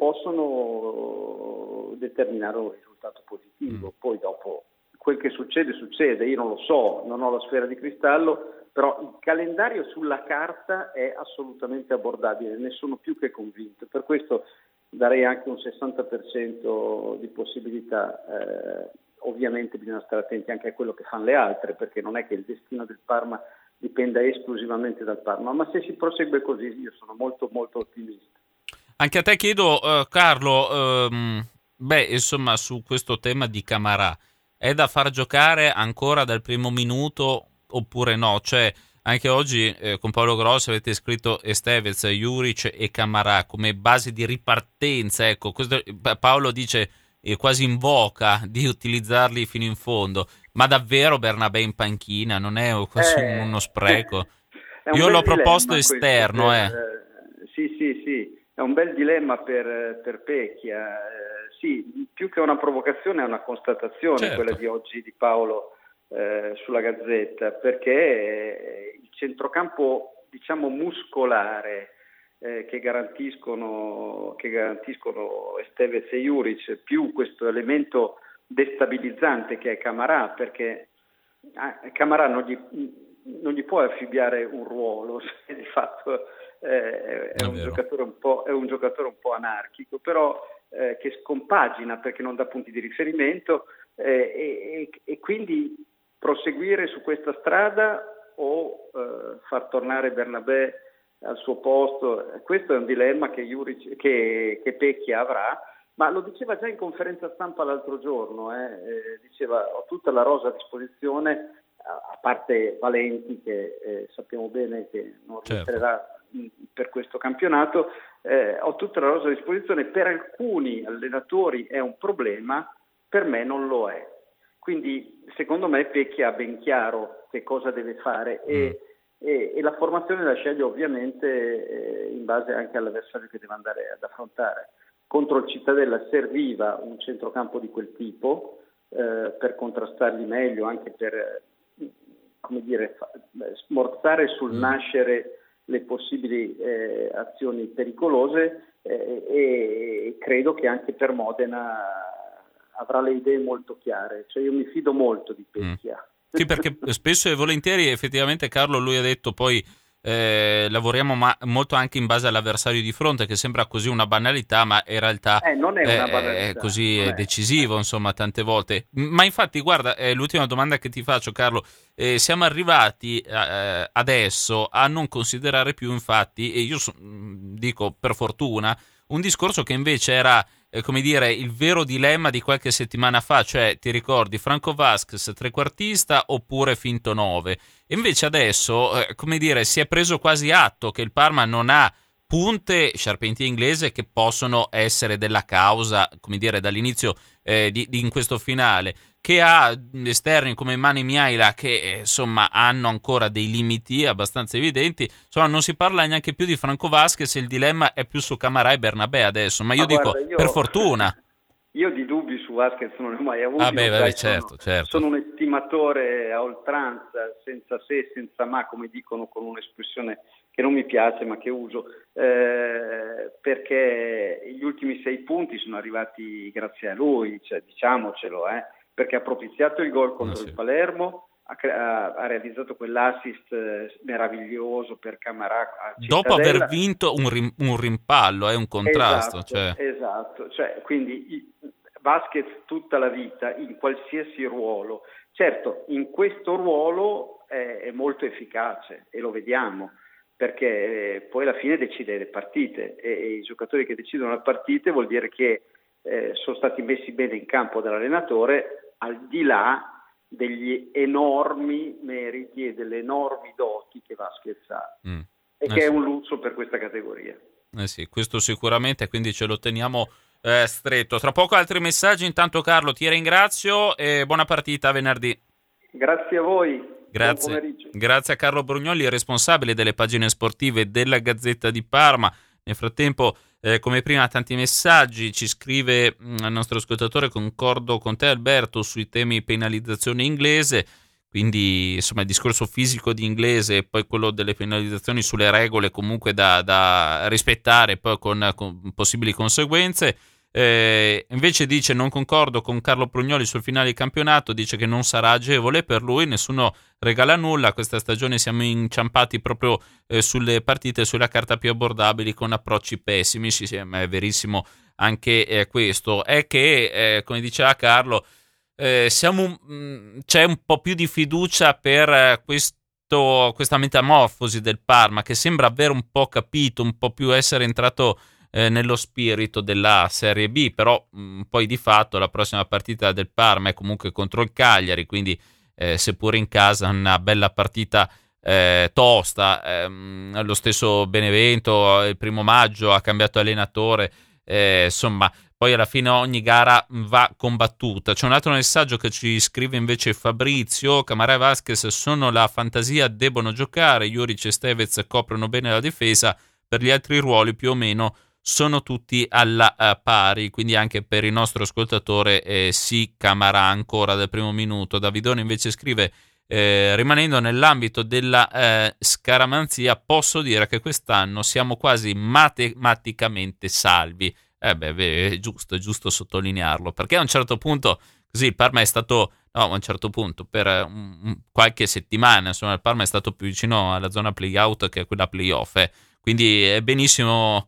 possono determinare un risultato positivo. Mm. Poi dopo quel che succede succede, io non lo so, non ho la sfera di cristallo, però il calendario sulla carta è assolutamente abbordabile, ne sono più che convinto. Per questo darei anche un sessanta per cento di possibilità. Eh, ovviamente bisogna stare attenti anche a quello che fanno le altre, perché non è che il destino del Parma dipenda esclusivamente dal Parma, ma se si prosegue così io sono molto molto ottimista. Anche a te chiedo, uh, Carlo, um, beh, insomma, su questo tema di Camarà, è da far giocare ancora dal primo minuto oppure no? Cioè, anche oggi eh, con Paolo Grossi avete scritto Estevez, Juric e Camarà come base di ripartenza. Ecco, questo, Paolo dice, eh, quasi invoca di utilizzarli fino in fondo. Ma davvero Bernabé in panchina? Non è quasi eh, uno spreco? Un Io l'ho proposto esterno, per, eh. eh. Sì, sì, sì. È un bel dilemma per, per Pecchia, eh, sì, più che una provocazione è una constatazione, certo, quella di oggi di Paolo eh, sulla Gazzetta, perché eh, il centrocampo, diciamo, muscolare eh, che garantiscono che garantiscono Estevez e Juric, più questo elemento destabilizzante che è Camarà, perché ah, Camarà non gli, non gli può affibbiare un ruolo, se di fatto Eh, è, un giocatore un po', è un giocatore un po' anarchico, però eh, che scompagina perché non dà punti di riferimento, eh, e, e quindi proseguire su questa strada o eh, far tornare Bernabé al suo posto. Questo è un dilemma che, Juric, che, che Pecchia avrà, ma lo diceva già in conferenza stampa l'altro giorno, eh, eh, diceva ho tutta la rosa a disposizione, a, a parte Valenti che eh, sappiamo bene che non rientrerà, certo, per questo campionato, eh, ho tutta la rosa a disposizione. Per alcuni allenatori è un problema, per me non lo è. Quindi secondo me Pecchia ha ben chiaro che cosa deve fare e, mm. e, e la formazione la sceglie ovviamente eh, in base anche all'avversario che deve andare ad affrontare. Contro il Cittadella serviva un centrocampo di quel tipo eh, per contrastarli meglio, anche per eh, come dire, fa, smorzare sul mm. nascere le possibili eh, azioni pericolose, eh, e credo che anche per Modena avrà le idee molto chiare. Cioè io mi fido molto di Pecchia. Mm. Sì, perché spesso e volentieri effettivamente Carlo, lui ha detto poi eh, lavoriamo ma- molto anche in base all'avversario di fronte, che sembra così una banalità, ma in realtà eh, non è, una è, banalità, è così è. decisivo, insomma, tante volte. Ma infatti, guarda, eh, l'ultima domanda che ti faccio, Carlo, eh, siamo arrivati eh, adesso a non considerare più, infatti, e io so, dico per fortuna, un discorso che invece era eh, come dire, il vero dilemma di qualche settimana fa, cioè ti ricordi Franco Vasquez trequartista oppure finto nove? E invece adesso, eh, come dire, si è preso quasi atto che il Parma non ha punte, Charpentier inglese, che possono essere della causa, come dire, dall'inizio eh, di, di in questo finale, che ha esterni come Mane Miaila che eh, insomma hanno ancora dei limiti abbastanza evidenti. Insomma, non si parla neanche più di Franco Vasquez, il dilemma è più su Camarà e Bernabé adesso, ma io ma dico guarda, io... per fortuna. io di dubbi su Vasquez non ne ho mai avuti. Ah beh, beh, sono, certo, certo. sono un estimatore a oltranza, senza se, senza ma, come dicono con un'espressione che non mi piace ma che uso, eh, perché gli ultimi sei punti sono arrivati grazie a lui, cioè, diciamocelo, eh, perché ha propiziato il gol contro no, sì. il Palermo, ha, ha, ha realizzato quell'assist meraviglioso per Camarà. Dopo aver vinto un, rim, un rimpallo, è eh, un contrasto. Esatto, cioè. esatto. Cioè, quindi Vasquez tutta la vita, in qualsiasi ruolo. Certo, in questo ruolo è, è molto efficace e lo vediamo, perché poi alla fine decide le partite e, e i giocatori che decidono le partite vuol dire che eh, sono stati messi bene in campo dall'allenatore, al di là degli enormi meriti e delle enormi doti che Vasquez ha mm. e eh che sì. è un lusso per questa categoria. Eh sì, questo sicuramente, quindi ce lo teniamo eh, stretto. Tra poco altri messaggi, intanto Carlo ti ringrazio e buona partita venerdì. Grazie a voi. Grazie. Grazie a Carlo Brugnoli, responsabile delle pagine sportive della Gazzetta di Parma. Nel frattempo, eh, come prima, tanti messaggi. Ci scrive mh, il nostro ascoltatore: concordo con te Alberto sui temi penalizzazione inglese, quindi insomma il discorso fisico di inglese e poi quello delle penalizzazioni sulle regole comunque da, da rispettare poi con, con possibili conseguenze. Eh, invece dice: non concordo con Carlo Prugnoli sul finale di campionato, dice che non sarà agevole per lui, nessuno regala nulla, questa stagione siamo inciampati proprio eh, sulle partite sulla carta più abbordabili con approcci pessimi. Sì, sì, ma è verissimo anche eh, questo. È che eh, come diceva Carlo, eh, siamo, mh, c'è un po' più di fiducia per eh, questo, questa metamorfosi del Parma, che sembra aver un po' capito, un po' più essere entrato Eh, nello spirito della Serie B, però mh, poi di fatto la prossima partita del Parma è comunque contro il Cagliari, quindi eh, seppur in casa una bella partita eh, tosta. ehm, lo stesso Benevento il primo maggio ha cambiato allenatore, eh, insomma poi alla fine ogni gara va combattuta. C'è un altro messaggio che ci scrive invece Fabrizio: Camarà e Vasquez sono la fantasia, debbono giocare, Juric e Stevez coprono bene la difesa, per gli altri ruoli più o meno sono tutti alla uh, pari, quindi anche per il nostro ascoltatore eh, sì, Camarà ancora dal primo minuto. Davidone invece scrive: eh, rimanendo nell'ambito della eh, scaramanzia, posso dire che quest'anno siamo quasi matematicamente salvi. Eh beh, beh, è giusto, è giusto sottolinearlo, perché a un certo punto così il Parma è stato, no, a un certo punto per um, qualche settimana, insomma, il Parma è stato più vicino alla zona play-out che a quella play-off, eh. Quindi è benissimo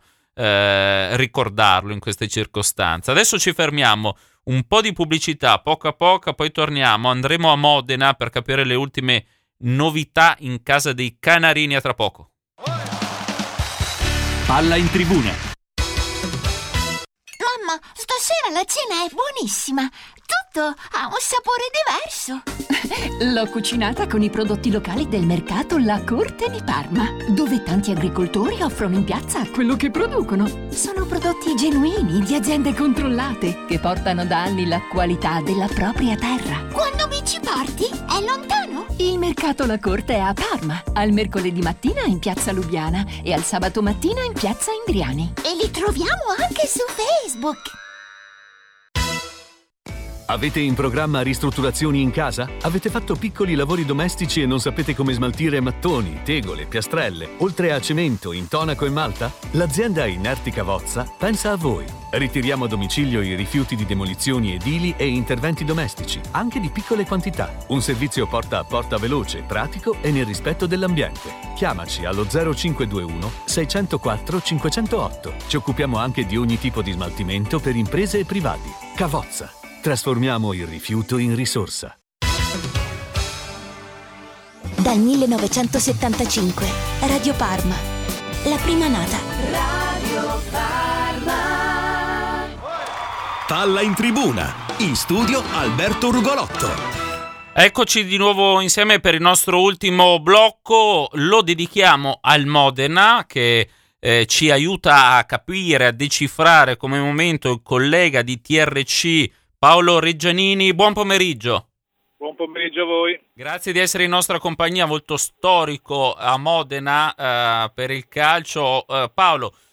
Eh, ricordarlo in queste circostanze. Adesso ci fermiamo, un po' di pubblicità, poco a poco, poi torniamo, andremo a Modena per capire le ultime novità in casa dei Canarini. A tra poco. Palla in tribuna. Mamma, stasera la cena è buonissima. Tutto ha un sapore diverso. L'ho cucinata con i prodotti locali del mercato La Corte di Parma, dove tanti agricoltori offrono in piazza quello che producono. Sono prodotti genuini di aziende controllate che portano da anni la qualità della propria terra. Quando mi ci porti? È lontano? Il mercato La Corte è a Parma, al mercoledì mattina in piazza Lubiana e al sabato mattina in piazza Indriani. E li troviamo anche su Facebook. Avete in programma ristrutturazioni in casa? Avete fatto piccoli lavori domestici e non sapete come smaltire mattoni, tegole, piastrelle, oltre a cemento, intonaco e malta? L'azienda Inerti Cavozza pensa a voi. Ritiriamo a domicilio i rifiuti di demolizioni edili e interventi domestici, anche di piccole quantità. Un servizio porta a porta veloce, pratico e nel rispetto dell'ambiente. Chiamaci allo zero cinque due uno sei zero quattro cinque zero otto. Ci occupiamo anche di ogni tipo di smaltimento per imprese e privati. Cavozza. Trasformiamo il rifiuto in risorsa. Dal millenovecentosettantacinque, Radio Parma, la prima nata. Radio Parma. Palla in tribuna. In studio Alberto Rugolotto. Eccoci di nuovo insieme per il nostro ultimo blocco. Lo dedichiamo al Modena, che eh, ci aiuta a capire, a decifrare come momento il collega di T R C Paolo Reggianini. Buon pomeriggio. Buon pomeriggio a voi. Grazie di essere in nostra compagnia, molto storico a Modena eh, per il calcio. Eh, Paolo,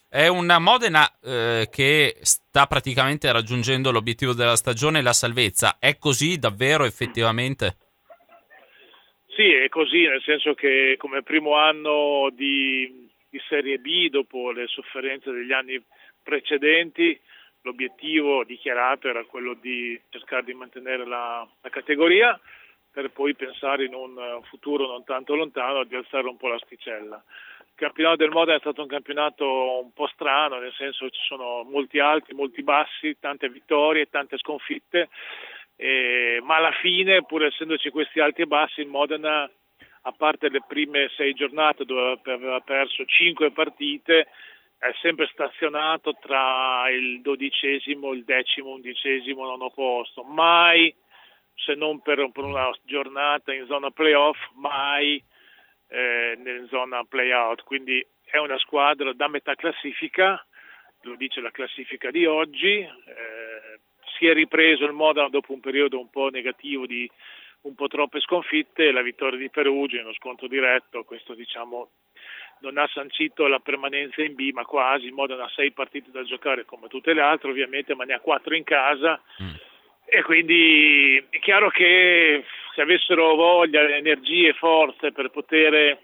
È una Modena eh, che sta praticamente raggiungendo l'obiettivo della stagione, la salvezza. È così davvero effettivamente? Sì, è così, nel senso che come primo anno di, di Serie B, dopo le sofferenze degli anni precedenti, l'obiettivo dichiarato era quello di cercare di mantenere la, la categoria, per poi pensare in un futuro non tanto lontano di alzare un po' l'asticella. Il campionato del Modena è stato un campionato un po' strano, nel senso che ci sono molti alti, molti bassi, tante vittorie, tante sconfitte, eh, ma alla fine, pur essendoci questi alti e bassi, il Modena, a parte le prime sei giornate dove aveva perso cinque partite, è sempre stazionato tra il dodicesimo, il decimo, undicesimo, nono posto, mai, se non per, per una giornata in zona playoff, mai eh, in zona playout. Quindi è una squadra da metà classifica, lo dice la classifica di oggi. Eh, si è ripreso il Modena dopo un periodo un po' negativo di un po' troppe sconfitte, la vittoria di Perugia in uno scontro diretto, questo diciamo non ha sancito la permanenza in B, ma quasi. Il Modena ha sei partite da giocare come tutte le altre ovviamente, ma ne ha quattro in casa. Mm. E quindi è chiaro che se avessero voglia, energie, forze per poter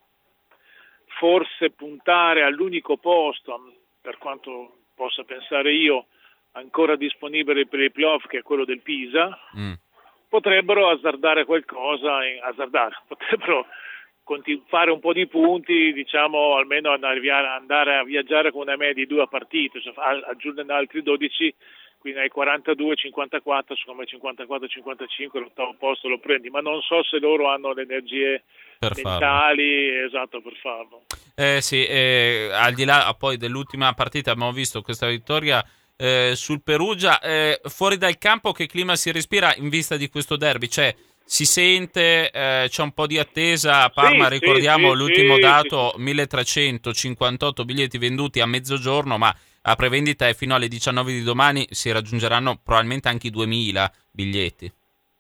forse puntare all'unico posto, per quanto possa pensare io, ancora disponibile per i playoff, che è quello del Pisa, mm. potrebbero azzardare qualcosa, in, azzardare, potrebbero continu- fare un po' di punti, diciamo almeno andare, andare a viaggiare con una media di due partite, cioè aggiungere altri dodici, quindi ai quarantadue cinquantaquattro, secondo me cinquantaquattro cinquantacinque l'ottavo posto lo prendi, ma non so se loro hanno le energie per mentali farlo. Esatto, per farlo. Eh sì, eh, al di là poi dell'ultima partita abbiamo visto questa vittoria eh, sul Perugia, eh, fuori dal campo che clima si respira in vista di questo derby? Cioè si sente, eh, c'è un po' di attesa a Parma, sì, ricordiamo sì, l'ultimo sì, dato, sì. milletrecentocinquantotto biglietti venduti a mezzogiorno, ma a prevendita e fino alle diciannove di domani si raggiungeranno probabilmente anche i duemila biglietti.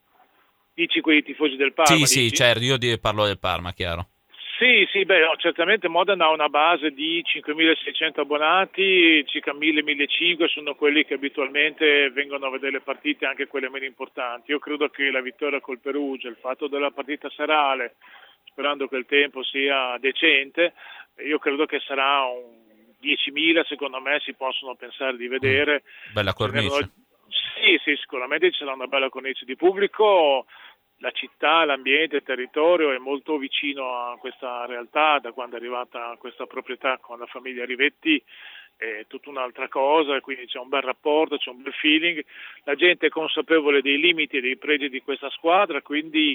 Dici quelli tifosi del Parma? Sì, dici? sì, certo, io parlo del Parma, chiaro. Sì, sì, beh, no, certamente Modena ha una base di cinquemilaseicento abbonati, circa mille millecinquecento sono quelli che abitualmente vengono a vedere le partite, anche quelle meno importanti. Io credo che la vittoria col Perugia, il fatto della partita serale, sperando che il tempo sia decente, io credo che sarà un diecimila, secondo me si possono pensare di vedere. Mm, bella cornice. Sì, sì, sicuramente ci sarà una bella cornice di pubblico. La città, l'ambiente, il territorio è molto vicino a questa realtà, da quando è arrivata questa proprietà con la famiglia Rivetti è tutta un'altra cosa, quindi c'è un bel rapporto, c'è un bel feeling, la gente è consapevole dei limiti e dei pregi di questa squadra, quindi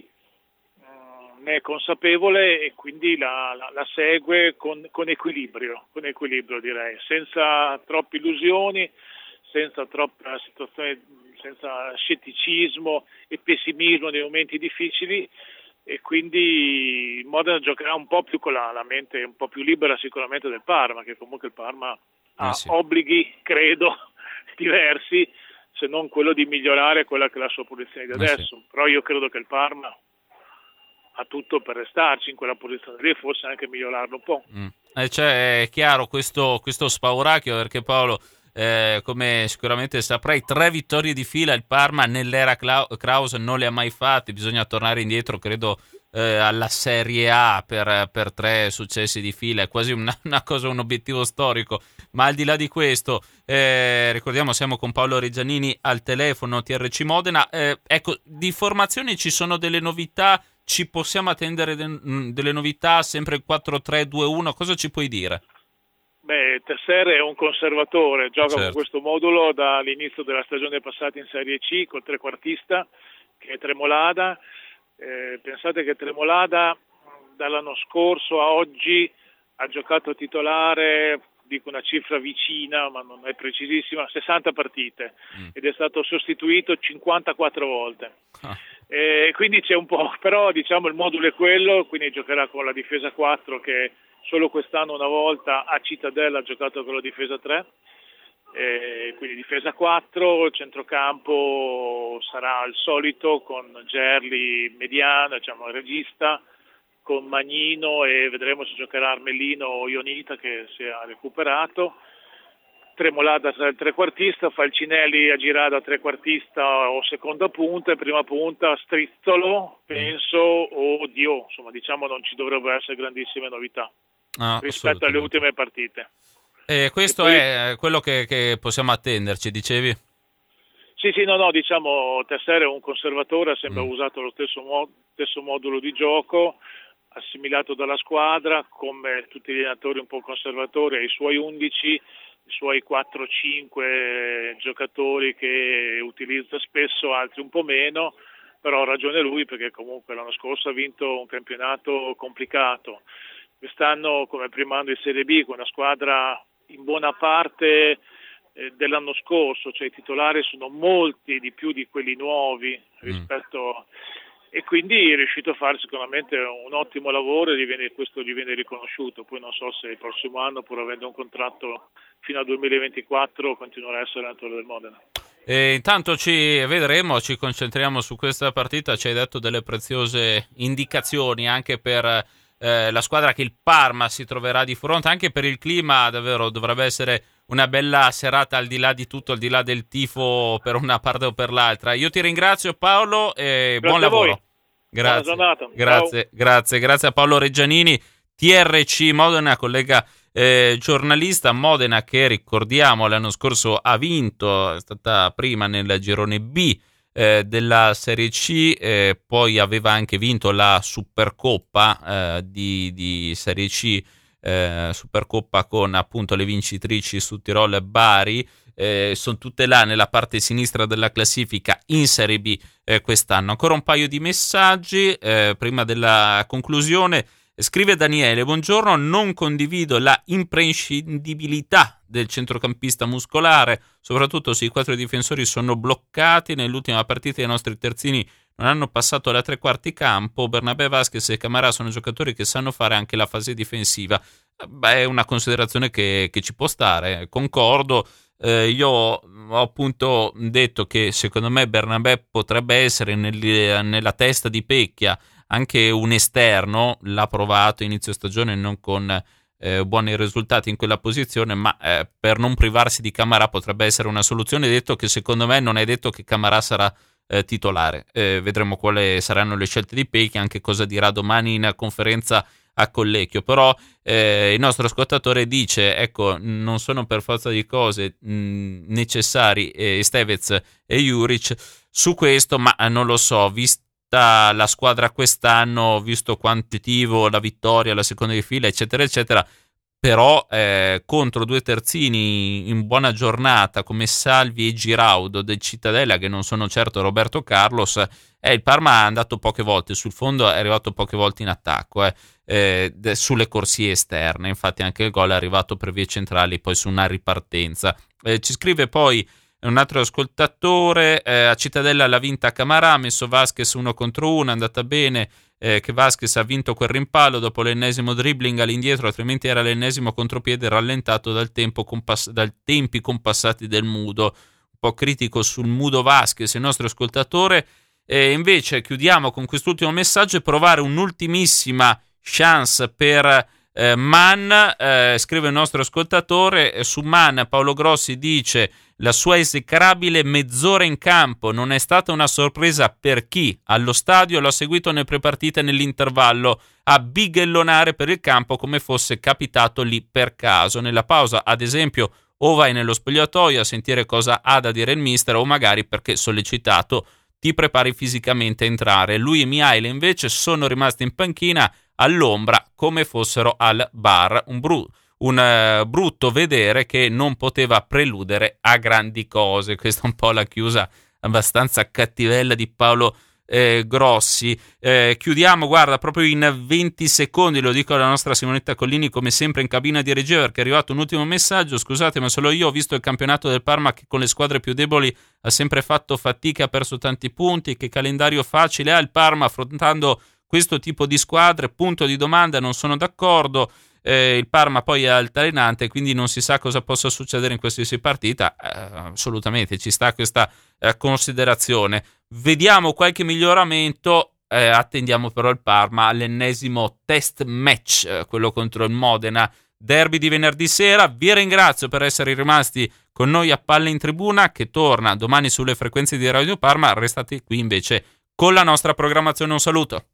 mh, ne è consapevole e quindi la, la, la segue con, con equilibrio, con equilibrio direi, senza troppe illusioni, senza troppa situazione, senza scetticismo e pessimismo nei momenti difficili, e quindi Modena giocherà un po' più con la, la mente un po' più libera sicuramente del Parma, che comunque il Parma ha eh sì. obblighi, credo, diversi, se non quello di migliorare quella che è la sua posizione di adesso, eh sì. però io credo che il Parma ha tutto per restarci in quella posizione lì e forse anche migliorarlo un po'. Mm. Eh, cioè, è chiaro questo, questo spauracchio, perché Paolo, Eh, come sicuramente saprai, tre vittorie di fila il Parma nell'era Kraus non le ha mai fatte, bisogna tornare indietro credo eh, alla Serie A per, per tre successi di fila, è quasi una, una cosa, un obiettivo storico, ma al di là di questo eh, ricordiamo siamo con Paolo Reggianini al telefono, T R C Modena. Eh, ecco, di formazioni ci sono delle novità, ci possiamo attendere de- delle novità sempre il quattro tre due uno, cosa ci puoi dire? Beh, Tesser è un conservatore, gioca certo. con questo modulo dall'inizio della stagione passata in Serie C col trequartista che è Tremolada. Eh, pensate che Tremolada dall'anno scorso a oggi ha giocato titolare, dico una cifra vicina ma non è precisissima, sessanta partite mm. ed è stato sostituito cinquantaquattro volte. Ah. Eh, quindi c'è un po', però diciamo il modulo è quello, quindi giocherà con la difesa quattro che solo quest'anno una volta a Cittadella ha giocato con la difesa tre, eh, quindi difesa quattro, il centrocampo sarà il solito con Gerli mediano, diciamo regista, con Magnino e vedremo se giocherà Armellino o Ionita che si è recuperato. Tremolada sarà il trequartista, Falcinelli a girare da trequartista o seconda punta, e prima punta Strizzolo, penso, o Dio, insomma diciamo non ci dovrebbero essere grandissime novità ah, rispetto alle ultime partite. E questo e poi, è quello che, che possiamo attenderci, dicevi? Sì, sì, no, no, diciamo Tesser è un conservatore, ha sempre mm. usato lo stesso, mo- stesso modulo di gioco, assimilato dalla squadra, come tutti gli allenatori un po' conservatori, ai suoi undici, i suoi quattro cinque giocatori che utilizza spesso, altri un po' meno, però ha ragione lui perché comunque l'anno scorso ha vinto un campionato complicato. Quest'anno come primo anno di Serie B con una squadra in buona parte eh, dell'anno scorso, cioè i titolari sono molti di più di quelli nuovi rispetto... Mm. E quindi è riuscito a fare sicuramente un ottimo lavoro e gli viene, questo gli viene riconosciuto. Poi non so se il prossimo anno, pur avendo un contratto fino al duemilaventiquattro, continuerà a essere allenatore del Modena. E intanto ci vedremo, ci concentriamo su questa partita. Ci hai dato delle preziose indicazioni anche per eh, la squadra che il Parma si troverà di fronte, anche per il clima. Davvero dovrebbe essere una bella serata, al di là di tutto, al di là del tifo per una parte o per l'altra. Io ti ringrazio Paolo e grazie buon lavoro. Grazie. Buona giornata. Grazie, grazie, grazie a Paolo Reggianini, T R C Modena, collega eh, giornalista. Modena che, ricordiamo, l'anno scorso ha vinto, è stata prima nel girone B eh, della Serie C, eh, poi aveva anche vinto la Supercoppa eh, di, di Serie C, eh, Supercoppa con appunto le vincitrici su Tirol e Bari. Eh, sono tutte là nella parte sinistra della classifica in Serie B eh, quest'anno. Ancora un paio di messaggi eh, prima della conclusione. Scrive Daniele: buongiorno, non condivido la imprescindibilità del centrocampista muscolare, soprattutto se i quattro difensori sono bloccati. Nell'ultima partita i nostri terzini non hanno passato la tre quarti campo. Bernabé, Vasquez e Camarà sono giocatori che sanno fare anche la fase difensiva. Beh, è una considerazione che, che ci può stare, concordo. Eh, io ho appunto detto che secondo me Bernabé potrebbe essere nel, nella testa di Pecchia anche un esterno. L'ha provato inizio stagione non con eh, buoni risultati in quella posizione, ma eh, per non privarsi di Camarà potrebbe essere una soluzione. Detto che secondo me non è detto che Camarà sarà eh, titolare. Eh, vedremo quali saranno le scelte di Pecchia, anche cosa dirà domani in conferenza a Collecchio. Però eh, il nostro ascoltatore dice: ecco, non sono per forza di cose mh, necessari eh, Stevez e Juric su questo, ma eh, non lo so, vista la squadra quest'anno, visto quantitativo, la vittoria, la seconda di fila, eccetera eccetera, però eh, contro due terzini in buona giornata come Salvi e Giraudo del Cittadella, che non sono certo Roberto Carlos, eh, il Parma è andato poche volte sul fondo, è arrivato poche volte in attacco eh. Eh, sulle corsie esterne, infatti anche il gol è arrivato per vie centrali, poi su una ripartenza. Eh, ci scrive poi un altro ascoltatore: eh, a Cittadella l'ha vinta Camarà, ha messo Vasquez uno contro uno, è andata bene eh, che Vasquez ha vinto quel rimpallo dopo l'ennesimo dribbling all'indietro, altrimenti era l'ennesimo contropiede rallentato dal tempo compass- dal tempi compassati del Mudo. Un po' critico sul Mudo Vasquez il nostro ascoltatore. E invece chiudiamo con quest'ultimo messaggio e provare un'ultimissima chance per eh, Mann. Eh, scrive il nostro ascoltatore eh, su Mann. Paolo Grossi dice: la sua esecrabile mezz'ora in campo non è stata una sorpresa per chi allo stadio l'ha seguito nelle prepartite nell'intervallo a bighellonare per il campo come fosse capitato lì per caso. Nella pausa, ad esempio, o vai nello spogliatoio a sentire cosa ha da dire il mister, o magari, perché sollecitato, ti prepari fisicamente a entrare. Lui e Mihail invece sono rimasti in panchina all'ombra come fossero al bar. Un, bru- un uh, brutto vedere che non poteva preludere a grandi cose. Questa è un po' la chiusa abbastanza cattivella di Paolo eh, Grossi. Eh, chiudiamo, guarda, proprio in venti secondi, lo dico alla nostra Simonetta Collini, come sempre in cabina di regia, perché è arrivato un ultimo messaggio. Scusate, ma solo io ho visto il campionato del Parma che con le squadre più deboli ha sempre fatto fatica, ha perso tanti punti. Che calendario facile ha il Parma affrontando questo tipo di squadre? Punto di domanda, non sono d'accordo. Eh, il Parma poi è altalenante, quindi non si sa cosa possa succedere in qualsiasi partita. Eh, assolutamente ci sta questa eh, considerazione. Vediamo qualche miglioramento. eh, attendiamo però il Parma all'ennesimo test match, eh, quello contro il Modena, derby di venerdì sera. Vi ringrazio per essere rimasti con noi a Palle in Tribuna, che torna domani sulle frequenze di Radio Parma. Restate qui invece con la nostra programmazione. Un saluto.